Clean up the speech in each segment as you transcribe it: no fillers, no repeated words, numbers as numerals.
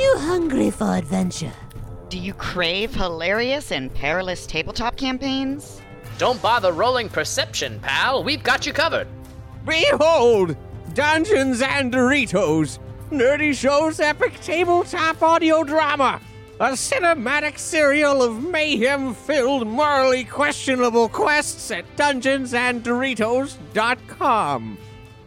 you hungry for adventure? Do you crave hilarious and perilous tabletop campaigns? Don't bother rolling perception, pal. We've got you covered. Behold! Dungeons and Doritos! Nerdy Show's epic tabletop audio drama! A cinematic serial of mayhem-filled, morally questionable quests at DungeonsandDoritos.com.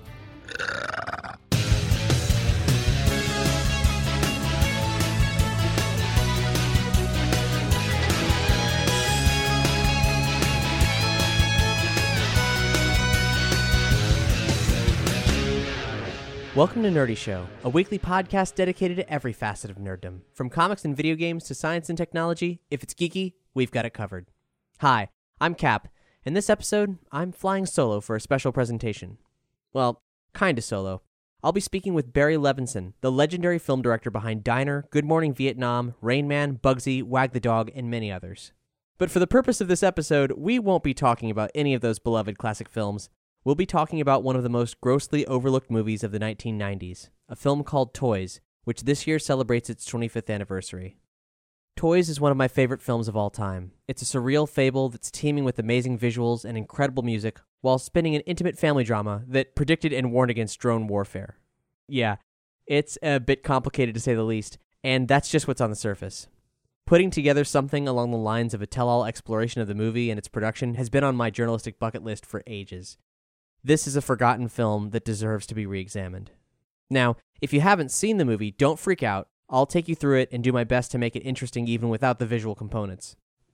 Welcome to Nerdy Show, a weekly podcast dedicated to every facet of nerddom. From comics and video games to science and technology, if it's geeky, we've got it covered. Hi, I'm Cap, and this episode, I'm flying solo for a special presentation. Well, kinda solo. I'll be speaking with Barry Levinson, the legendary film director behind Diner, Good Morning Vietnam, Rain Man, Bugsy, Wag the Dog, and many others. But for the purpose of this episode, we won't be talking about any of those beloved classic films. We'll be talking about one of the most grossly overlooked movies of the 1990s, a film called Toys, which this year celebrates its 25th anniversary. Toys is one of my favorite films of all time. It's a surreal fable that's teeming with amazing visuals and incredible music, while spinning an intimate family drama that predicted and warned against drone warfare. Yeah, it's a bit complicated to say the least, and that's just what's on the surface. Putting together something along the lines of a tell-all exploration of the movie and its production has been on my journalistic bucket list for ages. This is a forgotten film that deserves to be re-examined. Now, if you haven't seen the movie, don't freak out. I'll take you through it and do my best to make it interesting even without the visual components.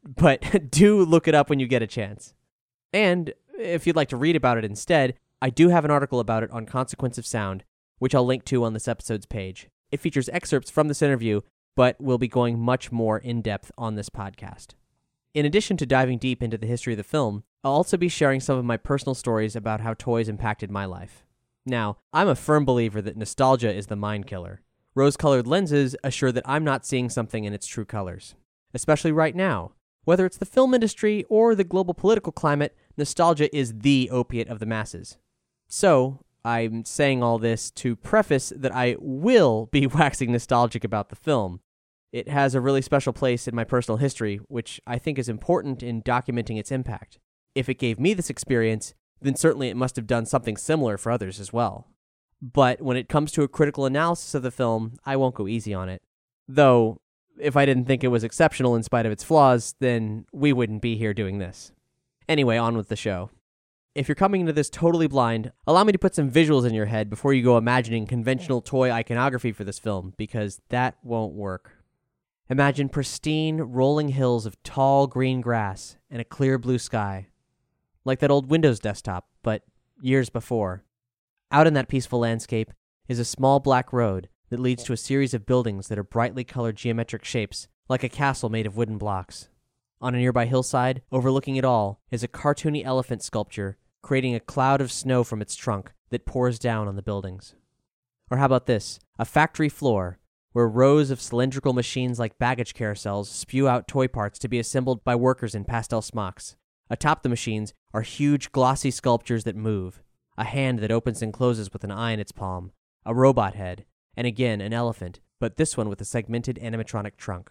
But do look it up when you get a chance. And if you'd like to read about it instead, I do have an article about it on Consequence of Sound, which I'll link to on this episode's page. It features excerpts from this interview, but we'll be going much more in-depth on this podcast. In addition to diving deep into the history of the film, I'll also be sharing some of my personal stories about how toys impacted my life. Now, I'm a firm believer that nostalgia is the mind killer. Rose-colored lenses assure that I'm not seeing something in its true colors. Especially right now. Whether it's the film industry or the global political climate, nostalgia is the opiate of the masses. So, I'm saying all this to preface that I will be waxing nostalgic about the film. It has a really special place in my personal history, which I think is important in documenting its impact. If it gave me this experience, then certainly it must have done something similar for others as well. But when it comes to a critical analysis of the film, I won't go easy on it. Though, if I didn't think it was exceptional in spite of its flaws, then we wouldn't be here doing this. Anyway, on with the show. If you're coming into this totally blind, allow me to put some visuals in your head before you go imagining conventional toy iconography for this film, because that won't work. Imagine pristine, rolling hills of tall green grass and a clear blue sky. Like that old Windows desktop, but years before. Out in that peaceful landscape is a small black road that leads to a series of buildings that are brightly colored geometric shapes, like a castle made of wooden blocks. On a nearby hillside, overlooking it all, is a cartoony elephant sculpture, creating a cloud of snow from its trunk that pours down on the buildings. Or how about this? A factory floor, where rows of cylindrical machines like baggage carousels spew out toy parts to be assembled by workers in pastel smocks. Atop the machines are huge glossy sculptures that move, a hand that opens and closes with an eye in its palm, a robot head, and again an elephant, but this one with a segmented animatronic trunk.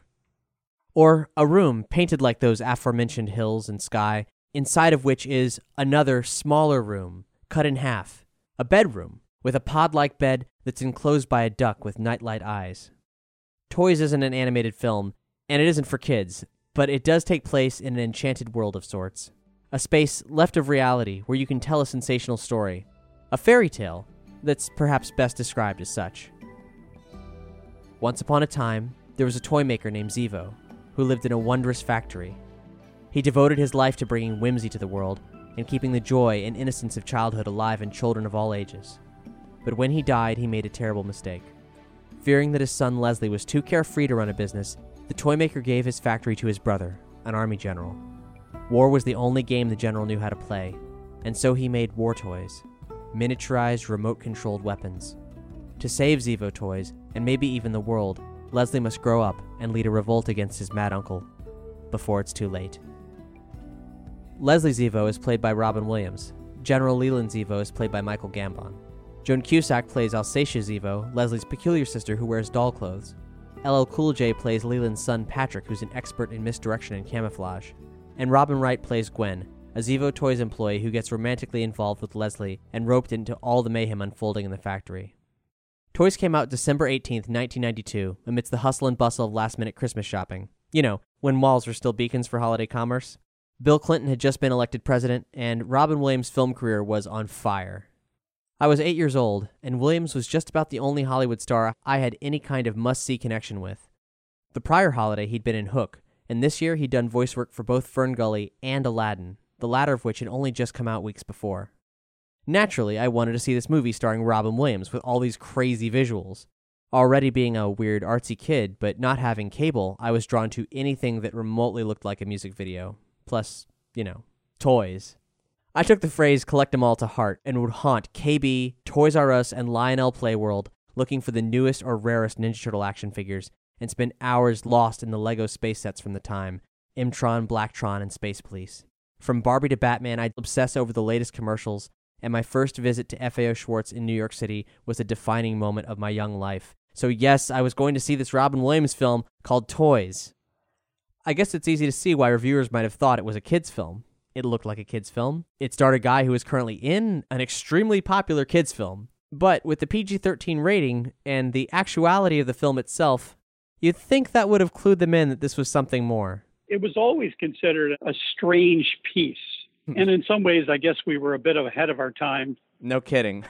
Or a room painted like those aforementioned hills and sky, inside of which is another smaller room, cut in half, a bedroom, with a pod-like bed that's enclosed by a duck with nightlight eyes. Toys isn't an animated film, and it isn't for kids, but it does take place in an enchanted world of sorts. A space left of reality where you can tell a sensational story. A fairy tale that's perhaps best described as such. Once upon a time, there was a toy maker named Zevo, who lived in a wondrous factory. He devoted his life to bringing whimsy to the world and keeping the joy and innocence of childhood alive in children of all ages. But when he died, he made a terrible mistake. Fearing that his son Leslie was too carefree to run a business, the toy maker gave his factory to his brother, an army general. War was the only game the general knew how to play, and so he made war toys, miniaturized remote-controlled weapons. To save Zevo toys, and maybe even the world, Leslie must grow up and lead a revolt against his mad uncle, before it's too late. Leslie Zevo is played by Robin Williams. General Leland Zevo is played by Michael Gambon. Joan Cusack plays Alsacia Zevo, Leslie's peculiar sister who wears doll clothes. LL Cool J plays Leland's son Patrick, who's an expert in misdirection and camouflage. And Robin Wright plays Gwen, a Zevo Toys employee who gets romantically involved with Leslie and roped into all the mayhem unfolding in the factory. Toys came out December 18th, 1992, amidst the hustle and bustle of last-minute Christmas shopping. You know, when malls were still beacons for holiday commerce. Bill Clinton had just been elected president, and Robin Williams' film career was on fire. I was 8 years old, and Williams was just about the only Hollywood star I had any kind of must-see connection with. The prior holiday, he'd been in Hook, and this year he'd done voice work for both Fern Gully and Aladdin, the latter of which had only just come out weeks before. Naturally, I wanted to see this movie starring Robin Williams with all these crazy visuals. Already being a weird, artsy kid, but not having cable, I was drawn to anything that remotely looked like a music video. Plus, toys. I took the phrase collect 'em all to heart and would haunt KB, Toys R Us, and Lionel Playworld looking for the newest or rarest Ninja Turtle action figures and spend hours lost in the Lego space sets from the time, M-Tron, Blacktron, and Space Police. From Barbie to Batman, I'd obsess over the latest commercials, and my first visit to FAO Schwartz in New York City was a defining moment of my young life. So yes, I was going to see this Robin Williams film called Toys. I guess it's easy to see why reviewers might have thought it was a kid's film. It looked like a kid's film. It starred a guy who is currently in an extremely popular kid's film. But with the PG-13 rating and the actuality of the film itself, you'd think that would have clued them in that this was something more. It was always considered a strange piece. And in some ways, I guess we were a bit ahead of our time. No kidding.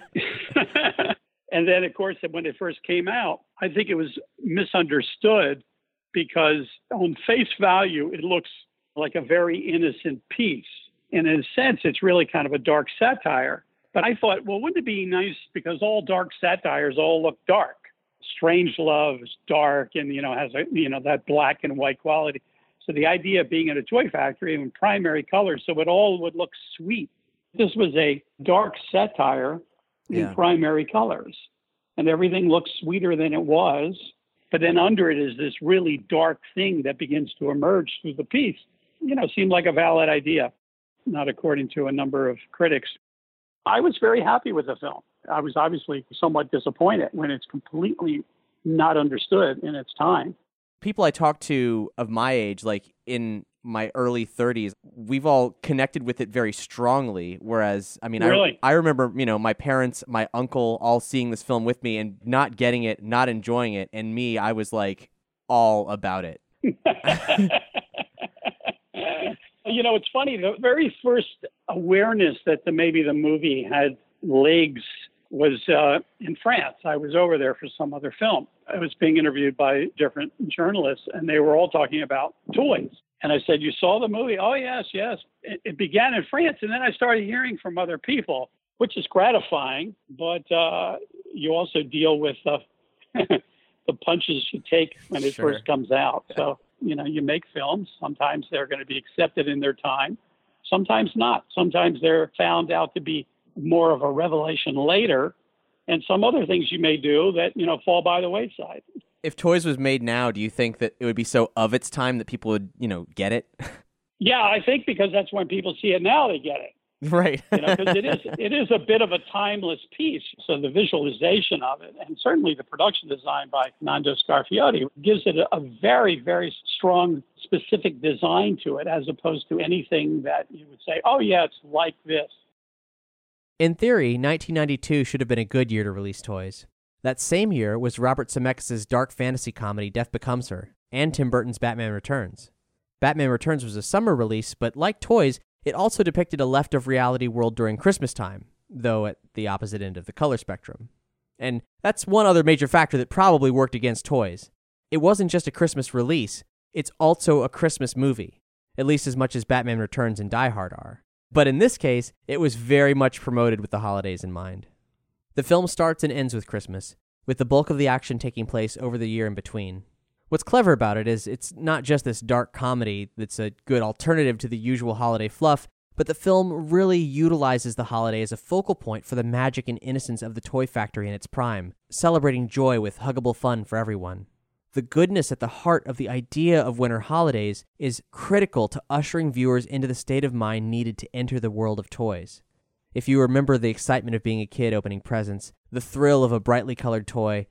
And then, of course, when it first came out, I think it was misunderstood because on face value, it looks like a very innocent piece. And in a sense, it's really kind of a dark satire. But I thought, well, wouldn't it be nice because all dark satires all look dark. Strangelove is dark and, has that black and white quality. So the idea of being in a toy factory in primary colors, so it all would look sweet. This was a dark satire in primary colors, and everything looks sweeter than it was. But then under it is this really dark thing that begins to emerge through the piece. Seemed like a valid idea, not according to a number of critics. I was very happy with the film. I was obviously somewhat disappointed when it's completely not understood in its time. People I talk to of my age, like in my early 30s, we've all connected with it very strongly. Whereas, Really? I remember, my parents, my uncle, all seeing this film with me and not getting it, not enjoying it. And me, I was like all about it. It's funny. The very first awareness that maybe the movie had legs was in France. I was over there for some other film. I was being interviewed by different journalists, and they were all talking about toys. And I said, you saw the movie? Oh, yes. It began in France, and then I started hearing from other people, which is gratifying, but you also deal with the punches you take when it first comes out. So, you make films. Sometimes they're going to be accepted in their time. Sometimes not. Sometimes they're found out to be more of a revelation later, and some other things you may do that, fall by the wayside. If Toys was made now, do you think that it would be so of its time that people would, get it? Yeah, I think because that's when people see it now, they get it. Right. Because it is a bit of a timeless piece. So the visualization of it, and certainly the production design by Nando Scarfiotti, gives it a very, very strong, specific design to it, as opposed to anything that you would say, oh, yeah, it's like this. In theory, 1992 should have been a good year to release Toys. That same year was Robert Zemeckis' dark fantasy comedy Death Becomes Her, and Tim Burton's Batman Returns. Batman Returns was a summer release, but like Toys, it also depicted a left-of-reality world during Christmas time, though at the opposite end of the color spectrum. And that's one other major factor that probably worked against Toys. It wasn't just a Christmas release, it's also a Christmas movie, at least as much as Batman Returns and Die Hard are. But in this case, it was very much promoted with the holidays in mind. The film starts and ends with Christmas, with the bulk of the action taking place over the year in between. What's clever about it is it's not just this dark comedy that's a good alternative to the usual holiday fluff, but the film really utilizes the holiday as a focal point for the magic and innocence of the toy factory in its prime, celebrating joy with huggable fun for everyone. The goodness at the heart of the idea of winter holidays is critical to ushering viewers into the state of mind needed to enter the world of toys. If you remember the excitement of being a kid opening presents, the thrill of a brightly colored toy,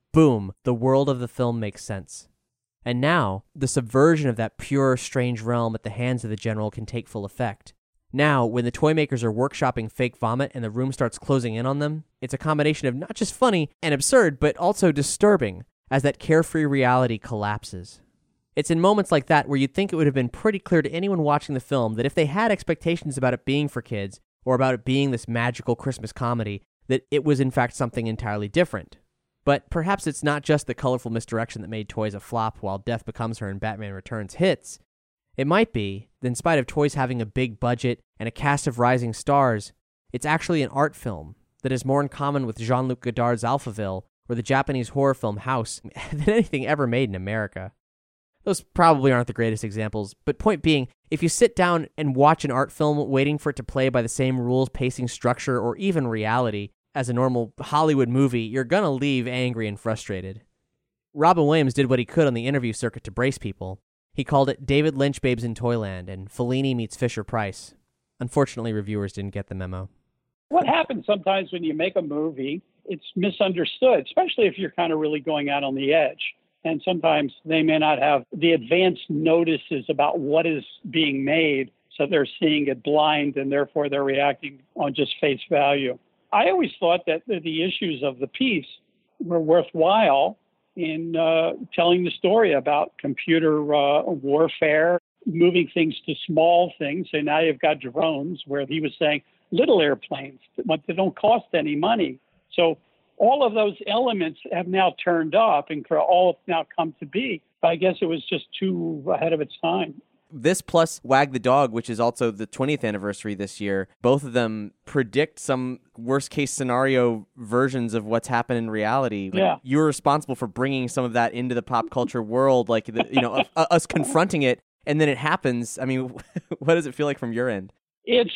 boom, the world of the film makes sense. And now, the subversion of that pure, strange realm at the hands of the general can take full effect. Now, when the toy makers are workshopping fake vomit and the room starts closing in on them, it's a combination of not just funny and absurd, but also disturbing, as that carefree reality collapses. It's in moments like that where you'd think it would have been pretty clear to anyone watching the film that if they had expectations about it being for kids, or about it being this magical Christmas comedy, that it was in fact something entirely different. But perhaps it's not just the colorful misdirection that made Toys a flop while Death Becomes Her and Batman Returns hits. It might be that in spite of Toys having a big budget and a cast of rising stars, it's actually an art film that is more in common with Jean-Luc Godard's Alphaville or the Japanese horror film House than anything ever made in America. Those probably aren't the greatest examples, but point being, if you sit down and watch an art film waiting for it to play by the same rules, pacing, structure, or even reality as a normal Hollywood movie, you're gonna leave angry and frustrated. Robin Williams did what he could on the interview circuit to brace people. He called it David Lynch Babes in Toyland and Fellini meets Fisher-Price. Unfortunately, reviewers didn't get the memo. What happens sometimes when you make a movie, it's misunderstood, especially if you're kind of really going out on the edge. And sometimes they may not have the advanced notices about what is being made, so they're seeing it blind and therefore they're reacting on just face value. I always thought that the issues of the piece were worthwhile in telling the story about computer warfare, moving things to small things. So now you've got drones, where he was saying little airplanes, but they don't cost any money. So all of those elements have now turned up and all have now come to be. But I guess it was just too ahead of its time. This plus Wag the Dog, which is also the 20th anniversary this year, both of them predict some worst-case scenario versions of what's happened in reality. Like, yeah. You're responsible for bringing some of that into the pop culture world, like us confronting it, and then it happens. I mean, what does it feel like from your end? It's,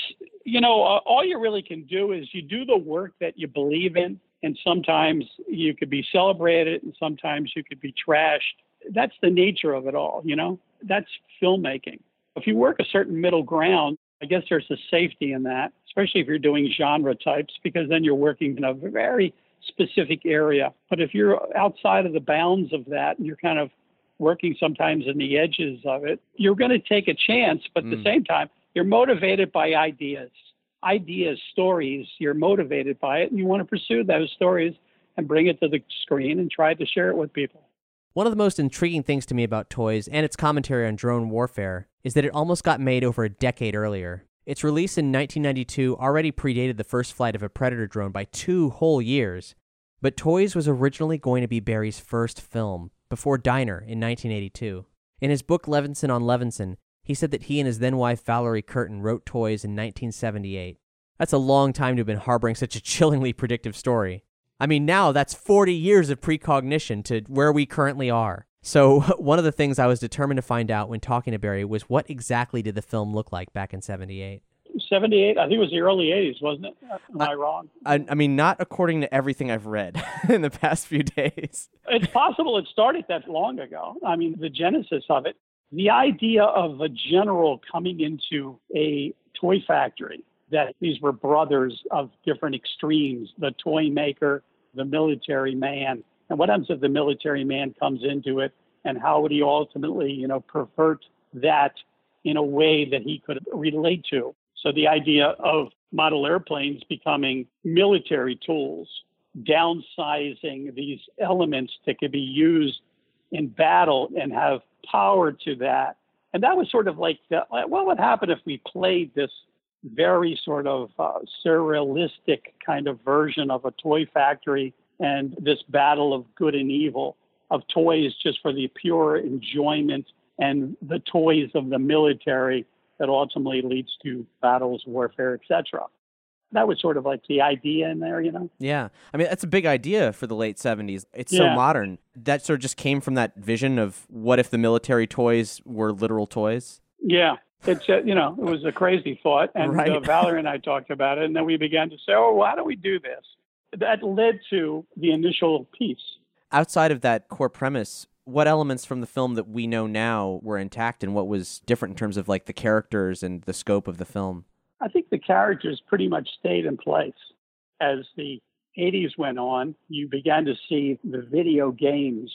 all you really can do is you do the work that you believe in, and sometimes you could be celebrated, and sometimes you could be trashed. That's the nature of it all, That's filmmaking. If you work a certain middle ground, I guess there's a safety in that, especially if you're doing genre types, because then you're working in a very specific area. But if you're outside of the bounds of that and you're kind of working sometimes in the edges of it, you're going to take a chance. But at the same time, you're motivated by ideas, stories. You're motivated by it, and you want to pursue those stories and bring it to the screen and try to share it with people. One of the most intriguing things to me about Toys and its commentary on drone warfare is that it almost got made over a decade earlier. Its release in 1992 already predated the first flight of a Predator drone by 2 whole years. But Toys was originally going to be Barry's first film, before Diner in 1982. In his book Levinson on Levinson, he said that he and his then-wife Valerie Curtin wrote Toys in 1978. That's a long time to have been harboring such a chillingly predictive story. I mean, now that's 40 years of precognition to where we currently are. So one of the things I was determined to find out when talking to Barry was what exactly did the film look like back in 78? 78? I think it was the early 80s, wasn't it? Am I wrong? I mean, not according to everything I've read in the past few days. It's possible it started that long ago. I mean, the genesis of it, the idea of a general coming into a toy factory, that these were brothers of different extremes, the toy maker, the military man. And what happens if the military man comes into it, and how would he ultimately, pervert that in a way that he could relate to? So the idea of model airplanes becoming military tools, downsizing these elements that could be used in battle and have power to that. And that was sort of like, what would happen if we played this very sort of surrealistic kind of version of a toy factory and this battle of good and evil, of toys just for the pure enjoyment and the toys of the military that ultimately leads to battles, warfare, etc. That was sort of like the idea in there, Yeah. I mean, that's a big idea for the late 70s. It's so modern. That sort of just came from that vision of what if the military toys were literal toys? Yeah. It's, it was a crazy thought. And right. Valerie and I talked about it. And then we began to say, how do we do this? That led to the initial piece. Outside of that core premise, what elements from the film that we know now were intact, and what was different in terms of like the characters and the scope of the film? I think the characters pretty much stayed in place as the 80s went on, you began to see the video games,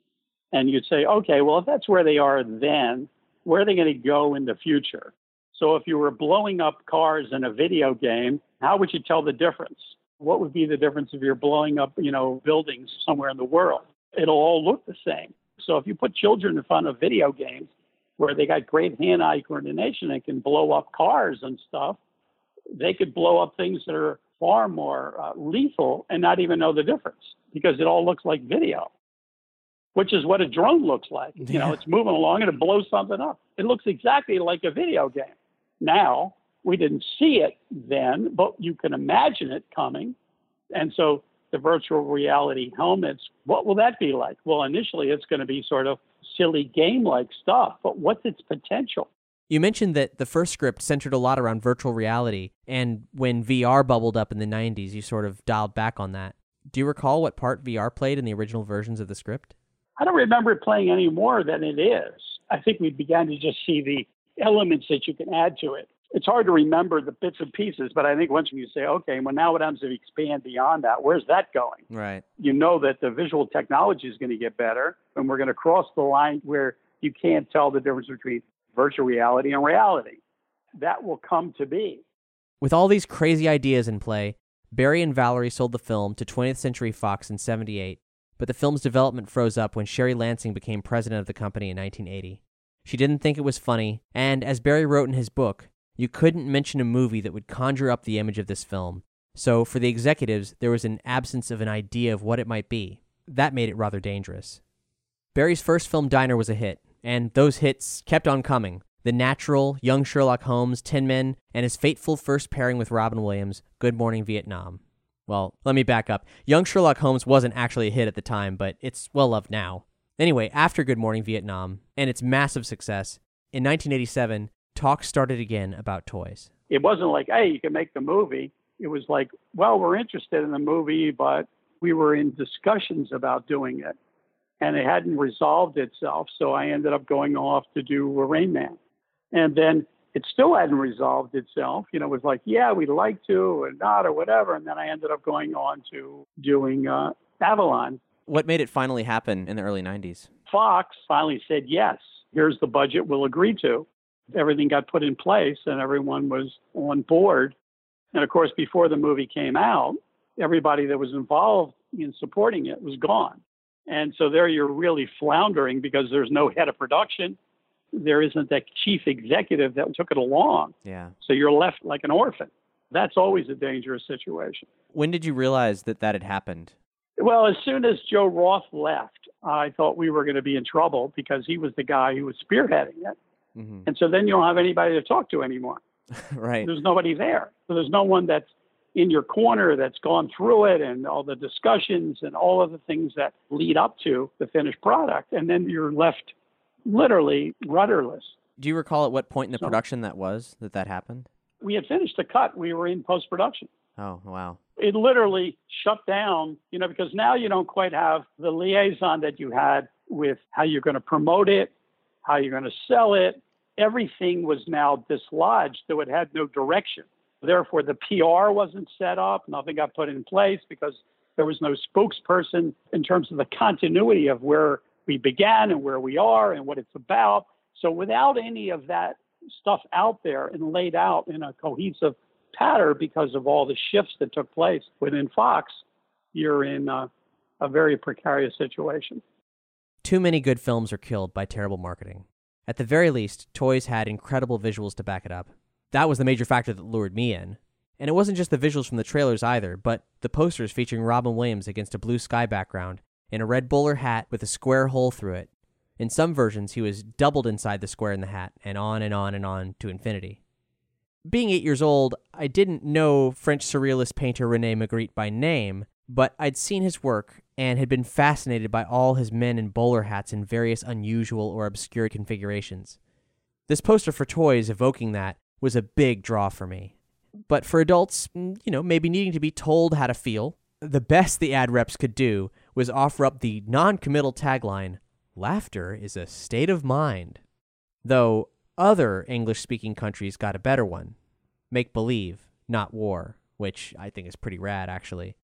and you'd say, okay, well, if that's where they are then, where are they going to go in the future? So if you were blowing up cars in a video game, how would you tell the difference? What would be the difference if you're blowing up, buildings somewhere in the world? It'll all look the same. So if you put children in front of video games where they got great hand-eye coordination and can blow up cars and stuff, they could blow up things that are far more lethal and not even know the difference because it all looks like video, which is what a drone looks like. It's moving along and it blows something up. It looks exactly like a video game. Now, we didn't see it then, but you can imagine it coming. And so the virtual reality helmets, what will that be like? Well, initially it's going to be sort of silly game-like stuff, but what's its potential? You mentioned that the first script centered a lot around virtual reality, and when VR bubbled up in the 90s, you sort of dialed back on that. Do you recall what part VR played in the original versions of the script? I don't remember it playing any more than it is. I think we began to just see the elements that you can add to it. It's hard to remember the bits and pieces, but I think once you say, okay, well, now what happens if you expand beyond that? Where's that going? Right. You know that the visual technology is going to get better, and we're going to cross the line where you can't tell the difference between virtual reality and reality. That will come to be. With all these crazy ideas in play, Barry and Valerie sold the film to 20th Century Fox in '78, but the film's development froze up when Sherry Lansing became president of the company in 1980. She didn't think it was funny, and as Barry wrote in his book, you couldn't mention a movie that would conjure up the image of this film. So for the executives, there was an absence of an idea of what it might be. That made it rather dangerous. Barry's first film, Diner, was a hit, and those hits kept on coming. The Natural, Young Sherlock Holmes, Tin Men, and his fateful first pairing with Robin Williams, Good Morning Vietnam. Well, let me back up. Young Sherlock Holmes wasn't actually a hit at the time, but it's well-loved now. Anyway, after Good Morning Vietnam and its massive success, in 1987, talk started again about toys. It wasn't like, hey, you can make the movie. It was like, well, we're interested in the movie, but we were in discussions about doing it. And it hadn't resolved itself, so I ended up going off to do Rain Man. And then it still hadn't resolved itself. It was like, yeah, we'd like to or not or whatever. And then I ended up going on to doing Avalon. What made it finally happen in the early 90s? Fox finally said, yes, here's the budget we'll agree to. Everything got put in place and everyone was on board. And of course, before the movie came out, everybody that was involved in supporting it was gone. And so there you're really floundering because there's no head of production. There isn't that chief executive that took it along. Yeah. So you're left like an orphan. That's always a dangerous situation. When did you realize that had happened? Well, as soon as Joe Roth left, I thought we were going to be in trouble because he was the guy who was spearheading it. Mm-hmm. And so then you don't have anybody to talk to anymore. Right. There's nobody there. So there's no one that's in your corner that's gone through it and all the discussions and all of the things that lead up to the finished product. And then you're left literally rudderless. Do you recall at what point in the production that happened? We had finished the cut. We were in post-production. Oh, wow. It literally shut down, because now you don't quite have the liaison that you had with how you're going to promote it, how you're going to sell it. Everything was now dislodged, so it had no direction. Therefore, the PR wasn't set up. Nothing got put in place because there was no spokesperson in terms of the continuity of where we began and where we are and what it's about. So without any of that stuff out there and laid out in a cohesive pattern because of all the shifts that took place within Fox, you're in a very precarious situation. Too many good films are killed by terrible marketing. At the very least, Toys had incredible visuals to back it up. That was the major factor that lured me in. And it wasn't just the visuals from the trailers either, but the posters featuring Robin Williams against a blue sky background in a red bowler hat with a square hole through it. In some versions, he was doubled inside the square in the hat, and on and on and on to infinity. Being 8 years old, I didn't know French surrealist painter René Magritte by name, but I'd seen his work and had been fascinated by all his men in bowler hats in various unusual or obscure configurations. This poster for Toys evoking that was a big draw for me. But for adults, maybe needing to be told how to feel, the best the ad reps could do was offer up the non-committal tagline, "Laughter is a state of mind." Though other English-speaking countries got a better one, "Make believe, not war," which I think is pretty rad, actually.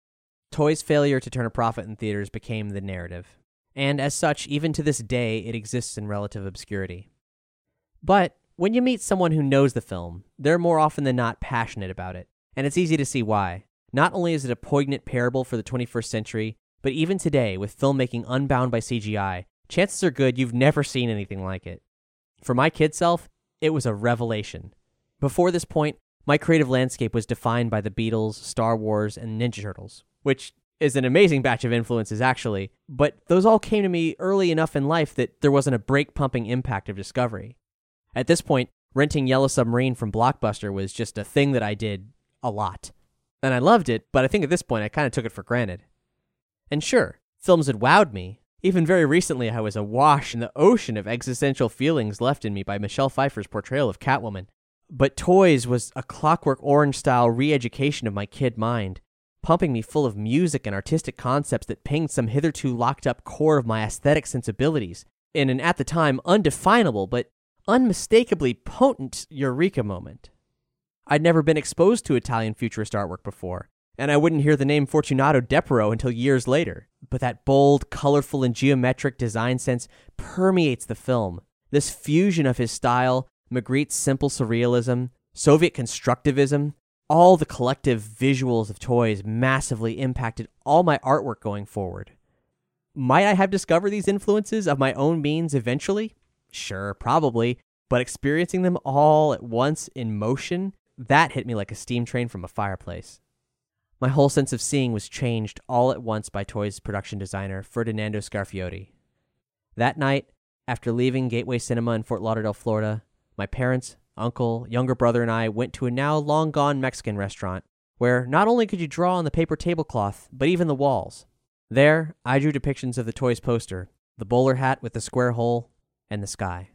Toy's failure to turn a profit in theaters became the narrative. And as such, even to this day, it exists in relative obscurity. But when you meet someone who knows the film, they're more often than not passionate about it. And it's easy to see why. Not only is it a poignant parable for the 21st century, but even today, with filmmaking unbound by CGI, chances are good you've never seen anything like it. For my kid self, it was a revelation. Before this point, my creative landscape was defined by the Beatles, Star Wars, and Ninja Turtles, which is an amazing batch of influences, actually, but those all came to me early enough in life that there wasn't a brake-pumping impact of discovery. At this point, renting Yellow Submarine from Blockbuster was just a thing that I did a lot. And I loved it, but I think at this point I kind of took it for granted. And sure, films had wowed me. Even very recently, I was awash in the ocean of existential feelings left in me by Michelle Pfeiffer's portrayal of Catwoman. But Toys was a Clockwork Orange-style re-education of my kid mind, pumping me full of music and artistic concepts that pinged some hitherto locked-up core of my aesthetic sensibilities in an, at the time, undefinable but unmistakably potent eureka moment. I'd never been exposed to Italian futurist artwork before, and I wouldn't hear the name Fortunato Depero until years later. But that bold, colorful, and geometric design sense permeates the film. This fusion of his style, Magritte's simple surrealism, Soviet constructivism, all the collective visuals of Toys massively impacted all my artwork going forward. Might I have discovered these influences of my own means eventually? Sure, probably, but experiencing them all at once in motion, that hit me like a steam train from a fireplace. My whole sense of seeing was changed all at once by Toy's production designer, Ferdinando Scarfiotti. That night, after leaving Gateway Cinema in Fort Lauderdale, Florida, my parents, uncle, younger brother, and I went to a now long-gone Mexican restaurant, where not only could you draw on the paper tablecloth, but even the walls. There, I drew depictions of the Toys poster, the bowler hat with the square hole, and the sky.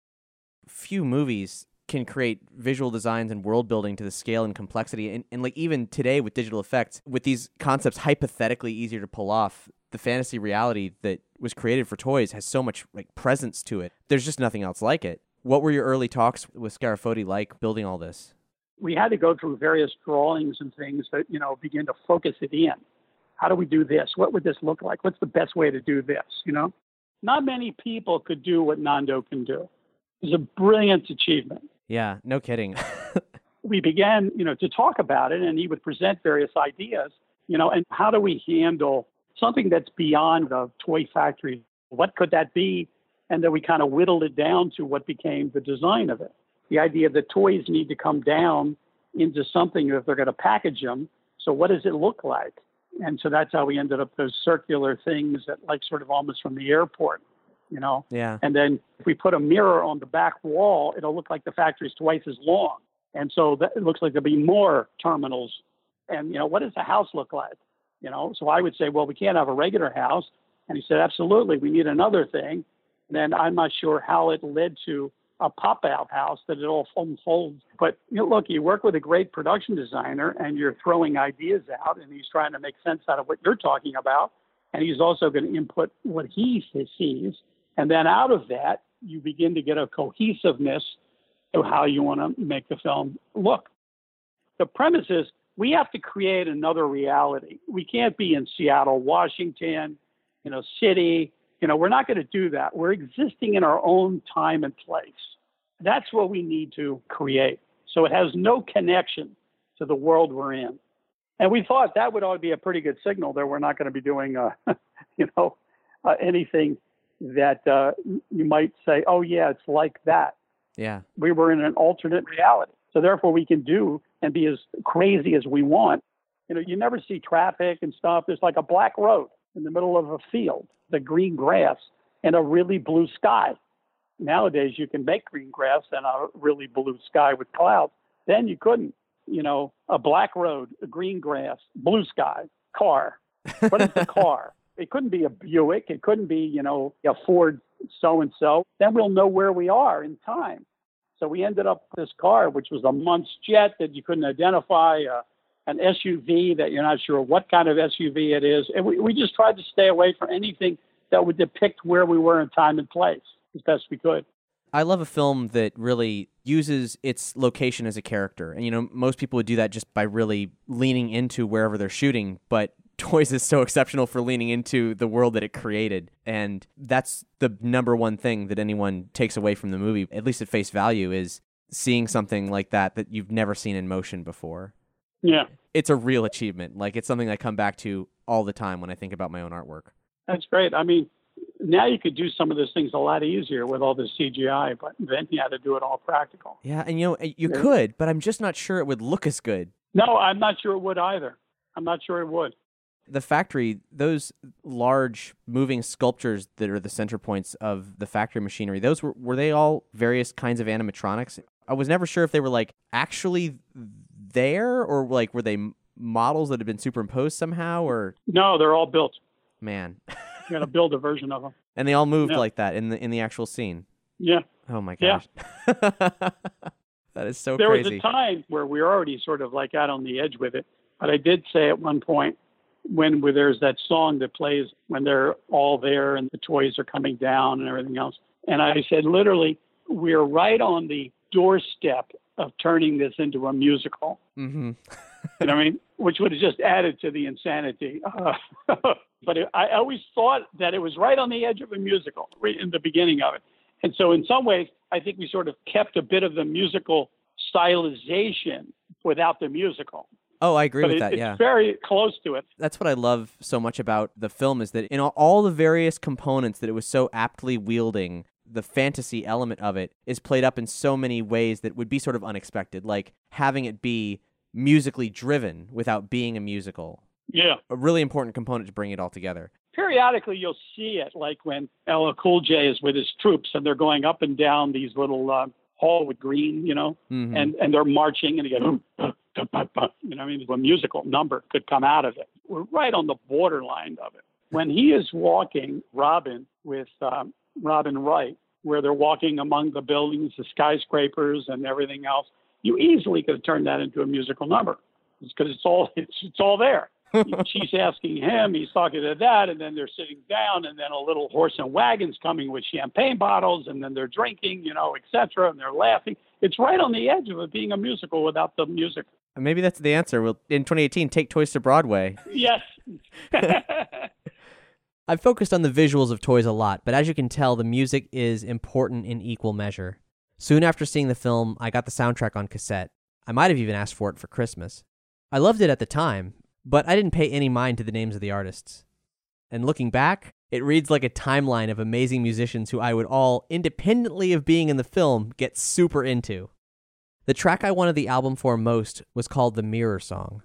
Few movies can create visual designs and world building to the scale and complexity, and like even today with digital effects, with these concepts hypothetically easier to pull off, the fantasy reality that was created for Toys has so much like presence to it. There's just nothing else like it. What were your early talks with Scarfiotti like building all this? We had to go through various drawings and things that, begin to focus it in. How do we do this? What would this look like? What's the best way to do this? Not many people could do what Nando can do. It was a brilliant achievement. Yeah, no kidding. We began, to talk about it, and he would present various ideas, and how do we handle something that's beyond the toy factory? What could that be? And then we kind of whittled it down to what became the design of it. The idea that toys need to come down into something if they're going to package them. So what does it look like? And so that's how we ended up those circular things that like sort of almost from the airport, Yeah. And then if we put a mirror on the back wall, it'll look like the factory's twice as long. And so that, it looks like there'll be more terminals. And, what does the house look like? So I would say, well, we can't have a regular house. And he said, absolutely, we need another thing. And then I'm not sure how it led to a pop-out house that it all unfolds. But look, you work with a great production designer and you're throwing ideas out and he's trying to make sense out of what you're talking about. And he's also going to input what he sees. And then out of that, you begin to get a cohesiveness to how you want to make the film look. The premise is we have to create another reality. We can't be in Seattle, Washington, city. We're not going to do that. We're existing in our own time and place. That's what we need to create. So it has no connection to the world we're in. And we thought that would ought to be a pretty good signal that we're not going to be doing, anything that you might say, oh, yeah, it's like that. Yeah. We were in an alternate reality. So therefore we can do and be as crazy as we want. You never see traffic and stuff. There's like a black road in the middle of a field, the green grass, and a really blue sky. Nowadays, you can make green grass and a really blue sky with clouds. Then you couldn't. A black road, a green grass, blue sky, car. What is the car? It couldn't be a Buick. It couldn't be, a Ford so-and-so. Then we'll know where we are in time. So we ended up with this car, which was a Munch jet that you couldn't identify, an SUV that you're not sure what kind of SUV it is. And we just tried to stay away from anything that would depict where we were in time and place as best we could. I love a film that really uses its location as a character. And, most people would do that just by really leaning into wherever they're shooting. But Toys is so exceptional for leaning into the world that it created. And that's the number one thing that anyone takes away from the movie, at least at face value, is seeing something like that you've never seen in motion before. Yeah. It's a real achievement. Like, it's something I come back to all the time when I think about my own artwork. That's great. I mean, now you could do some of those things a lot easier with all the CGI, but then you had to do it all practical. Yeah, and you could, but I'm just not sure it would look as good. No, I'm not sure it would either. I'm not sure it would. The factory, those large moving sculptures that are the center points of the factory machinery, those were they all various kinds of animatronics? I was never sure if they were like actually there, or like were they models that had been superimposed somehow, or no, they're all built. Man, you got to build a version of them, and they all moved like that in the actual scene. Yeah. Oh my gosh. Yeah. That is so there crazy. There was a time where we were already sort of like out on the edge with it, but I did say at one point when there's that song that plays when they're all there and the toys are coming down and everything else, and I said literally we're right on the doorstep of turning this into a musical. Mm-hmm. You know what I mean? Which would have just added to the insanity. But I always thought that it was right on the edge of a musical, right in the beginning of it. And so in some ways, I think we sort of kept a bit of the musical stylization without the musical. Oh, I agree with that, yeah. It's very close to it. That's what I love so much about the film, is that in all the various components that it was so aptly wielding, the fantasy element of it is played up in so many ways that would be sort of unexpected, like having it be musically driven without being a musical. Yeah. A really important component to bring it all together. Periodically, you'll see it, like when LL Cool J is with his troops and they're going up and down these little hall with green, Mm-hmm. and they're marching and they go, I mean, a musical number could come out of it. We're right on the borderline of it. When he is walking, Robin, with Robin Wright, where they're walking among the buildings, the skyscrapers and everything else, you easily could have turned that into a musical number because it's all there. She's asking him, he's talking to that, and then they're sitting down, and then a little horse and wagon's coming with champagne bottles, and then they're drinking, et cetera, and they're laughing. It's right on the edge of it being a musical without the music. Maybe that's the answer. We'll, in 2018, take Toys to Broadway. Yes. I've focused on the visuals of Toys a lot, but as you can tell, the music is important in equal measure. Soon after seeing the film, I got the soundtrack on cassette. I might have even asked for it for Christmas. I loved it at the time, but I didn't pay any mind to the names of the artists. And looking back, it reads like a timeline of amazing musicians who I would all, independently of being in the film, get super into. The track I wanted the album for most was called The Mirror Song.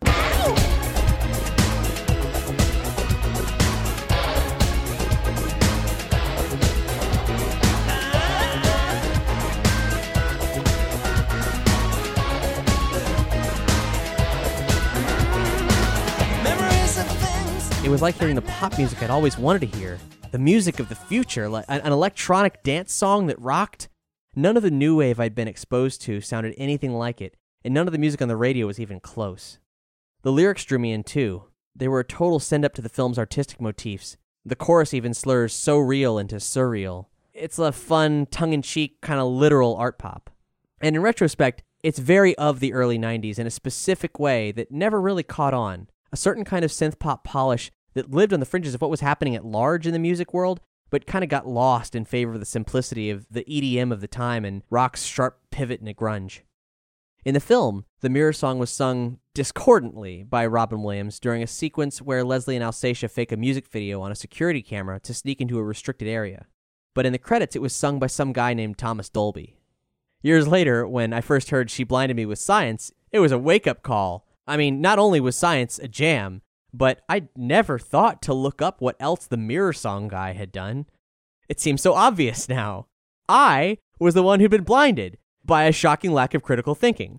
It was like hearing the pop music I'd always wanted to hear. The music of the future, like an electronic dance song that rocked. None of the new wave I'd been exposed to sounded anything like it, and none of the music on the radio was even close. The lyrics drew me in too. They were a total send-up to the film's artistic motifs. The chorus even slurs so real into surreal. It's a fun, tongue-in-cheek, kind of literal art pop. And in retrospect, it's very of the early 90s in a specific way that never really caught on. A certain kind of synth-pop polish that lived on the fringes of what was happening at large in the music world, but kind of got lost in favor of the simplicity of the EDM of the time and rock's sharp pivot into grunge. In the film, the Mirror Song was sung discordantly by Robin Williams during a sequence where Leslie and Alsatia fake a music video on a security camera to sneak into a restricted area. But in the credits, it was sung by some guy named Thomas Dolby. Years later, when I first heard She Blinded Me with Science, it was a wake-up call. I mean, not only was Science a jam, but I'd never thought to look up what else the Mirror Song guy had done. It seems so obvious now. I was the one who'd been blinded by a shocking lack of critical thinking.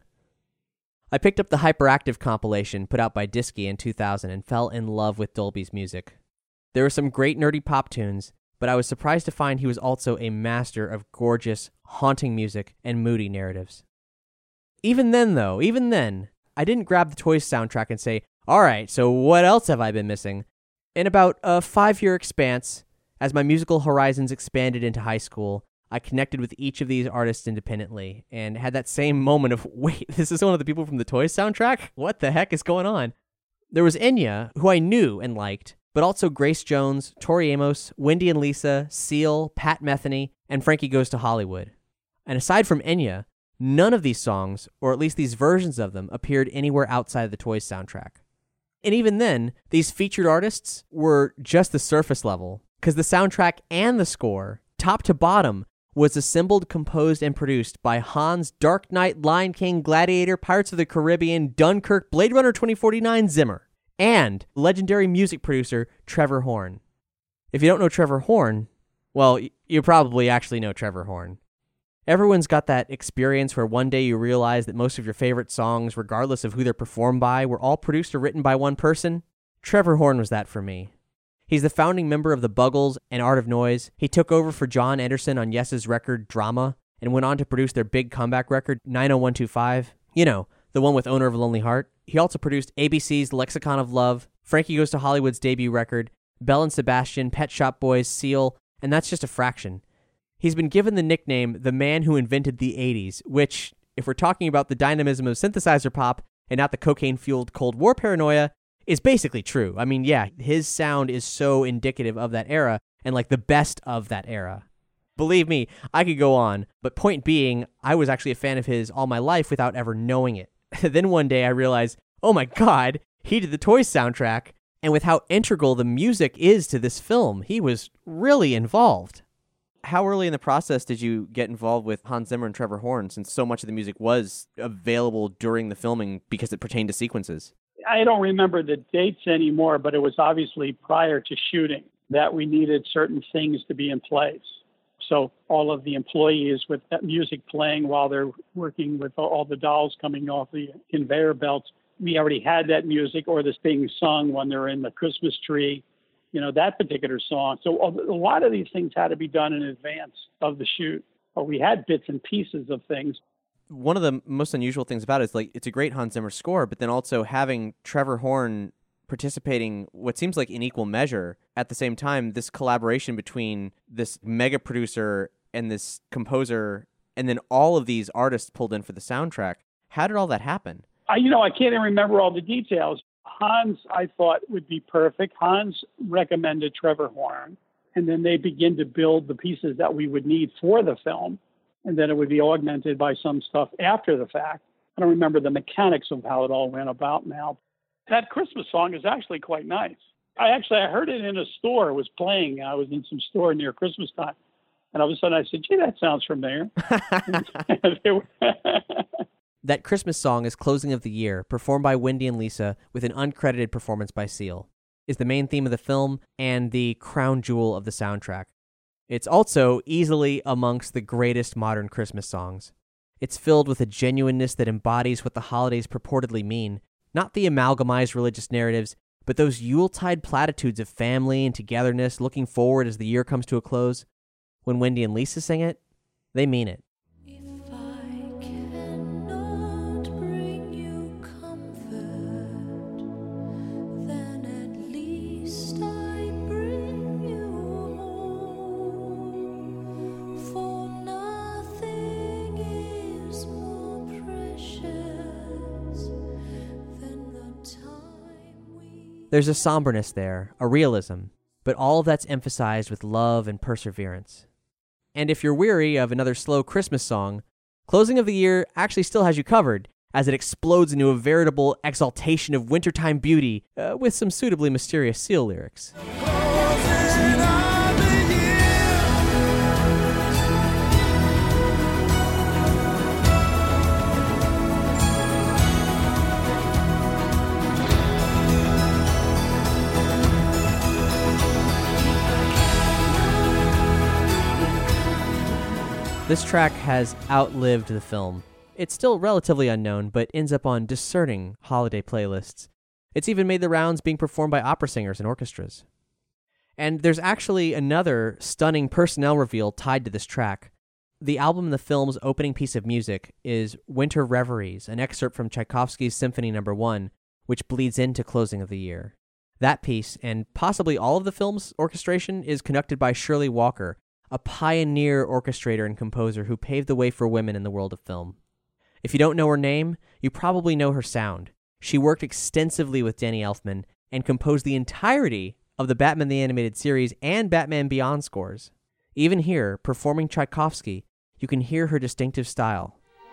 I picked up the Hyperactive compilation put out by Disky in 2000 and fell in love with Dolby's music. There were some great nerdy pop tunes, but I was surprised to find he was also a master of gorgeous, haunting music and moody narratives. Even then, I didn't grab the Toys soundtrack and say, all right, so what else have I been missing? In about a 5-year expanse, as my musical horizons expanded into high school, I connected with each of these artists independently and had that same moment of, wait, this is one of the people from the Toys soundtrack? What the heck is going on? There was Enya, who I knew and liked, but also Grace Jones, Tori Amos, Wendy and Lisa, Seal, Pat Metheny, and Frankie Goes to Hollywood. And aside from Enya, none of these songs, or at least these versions of them, appeared anywhere outside of the Toys soundtrack. And even then, these featured artists were just the surface level, because the soundtrack and the score, top to bottom, was assembled, composed, and produced by Hans Dark Knight, Lion King, Gladiator, Pirates of the Caribbean, Dunkirk, Blade Runner 2049 Zimmer, and legendary music producer Trevor Horn. If you don't know Trevor Horn, well, you probably actually know Trevor Horn. Everyone's got that experience where one day you realize that most of your favorite songs, regardless of who they're performed by, were all produced or written by one person. Trevor Horn was that for me. He's the founding member of the Buggles and Art of Noise. He took over for John Anderson on Yes's record Drama and went on to produce their big comeback record 90125. You know, the one with Owner of a Lonely Heart. He also produced ABC's Lexicon of Love, Frankie Goes to Hollywood's debut record, Belle and Sebastian, Pet Shop Boys, Seal, and that's just a fraction. He's been given the nickname the man who invented the 80s, which, if we're talking about the dynamism of synthesizer pop and not the cocaine-fueled Cold War paranoia, is basically true. I mean, yeah, his sound is so indicative of that era and like the best of that era. Believe me, I could go on, but point being, I was actually a fan of his all my life without ever knowing it. Then one day I realized, oh my God, he did the Toys soundtrack, and with how integral the music is to this film, he was really involved. How early in the process did you get involved with Hans Zimmer and Trevor Horn, since so much of the music was available during the filming because it pertained to sequences? I don't remember the dates anymore, but it was obviously prior to shooting that we needed certain things to be in place. So all of the employees with that music playing while they're working with all the dolls coming off the conveyor belts, we already had that music, or this being sung when they're in the Christmas tree, you know, that particular song. So a lot of these things had to be done in advance of the shoot, but we had bits and pieces of things. One of the most unusual things about it is, like, it's a great Hans Zimmer score, but then also having Trevor Horn participating what seems like in equal measure. At the same time, this collaboration between this mega producer and this composer, and then all of these artists pulled in for the soundtrack. How did all that happen? I can't even remember all the details. Hans, I thought, would be perfect. Hans recommended Trevor Horn, and then they begin to build the pieces that we would need for the film, and then it would be augmented by some stuff after the fact. I don't remember the mechanics of how it all went about now. That Christmas song is actually quite nice. I heard it in a store. It was playing. I was in some store near Christmas time, and all of a sudden I said, gee, that sounds familiar. That Christmas song is Closing of the Year, performed by Wendy and Lisa with an uncredited performance by Seal. It's the main theme of the film and the crown jewel of the soundtrack. It's also easily amongst the greatest modern Christmas songs. It's filled with a genuineness that embodies what the holidays purportedly mean, not the amalgamized religious narratives, but those Yuletide platitudes of family and togetherness looking forward as the year comes to a close. When Wendy and Lisa sing it, they mean it. There's a somberness there, a realism, but all of that's emphasized with love and perseverance. And if you're weary of another slow Christmas song, Closing of the Year actually still has you covered, as it explodes into a veritable exaltation of wintertime beauty with some suitably mysterious Seal lyrics. This track has outlived the film. It's still relatively unknown, but ends up on discerning holiday playlists. It's even made the rounds being performed by opera singers and orchestras. And there's actually another stunning personnel reveal tied to this track. The album and the film's opening piece of music is Winter Reveries, an excerpt from Tchaikovsky's Symphony No. 1, which bleeds into Closing of the Year. That piece, and possibly all of the film's orchestration, is conducted by Shirley Walker, a pioneer orchestrator and composer who paved the way for women in the world of film. If you don't know her name, you probably know her sound. She worked extensively with Danny Elfman and composed the entirety of the Batman the Animated Series and Batman Beyond scores. Even here, performing Tchaikovsky, you can hear her distinctive style.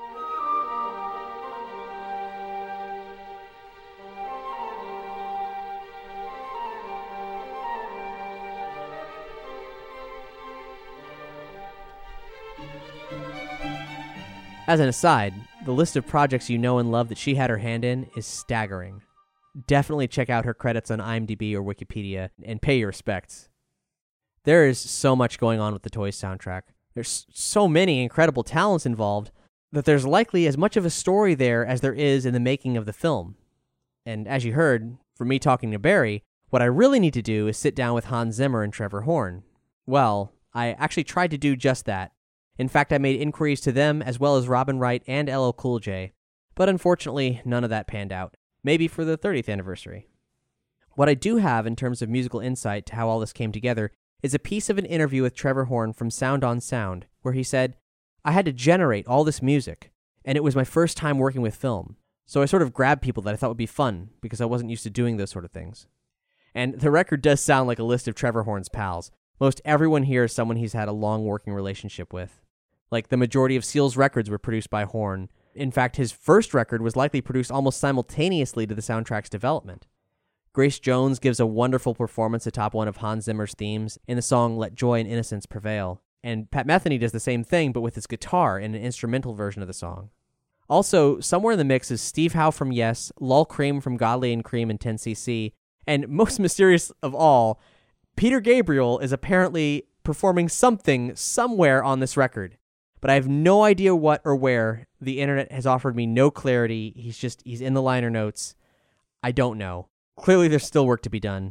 As an aside, the list of projects you know and love that she had her hand in is staggering. Definitely check out her credits on IMDb or Wikipedia and pay your respects. There is so much going on with the Toys soundtrack. There's so many incredible talents involved that there's likely as much of a story there as there is in the making of the film. And as you heard from me talking to Barry, what I really need to do is sit down with Hans Zimmer and Trevor Horn. Well, I actually tried to do just that. In fact, I made inquiries to them as well as Robin Wright and LL Cool J, but unfortunately, none of that panned out. Maybe for the 30th anniversary. What I do have in terms of musical insight to how all this came together is a piece of an interview with Trevor Horn from Sound on Sound, where he said, "I had to generate all this music, and it was my first time working with film, so I sort of grabbed people that I thought would be fun, because I wasn't used to doing those sort of things." And the record does sound like a list of Trevor Horn's pals. Most everyone here is someone he's had a long working relationship with. Like, the majority of Seal's records were produced by Horn. In fact, his first record was likely produced almost simultaneously to the soundtrack's development. Grace Jones gives a wonderful performance atop one of Hans Zimmer's themes in the song Let Joy and Innocence Prevail, and Pat Metheny does the same thing but with his guitar in an instrumental version of the song. Also, somewhere in the mix is Steve Howe from Yes, Lol Creme from Godley and Cream and 10cc, and most mysterious of all, Peter Gabriel is apparently performing something somewhere on this record. But I have no idea what or where. The internet has offered me no clarity. He's in the liner notes. I don't know. Clearly there's still work to be done.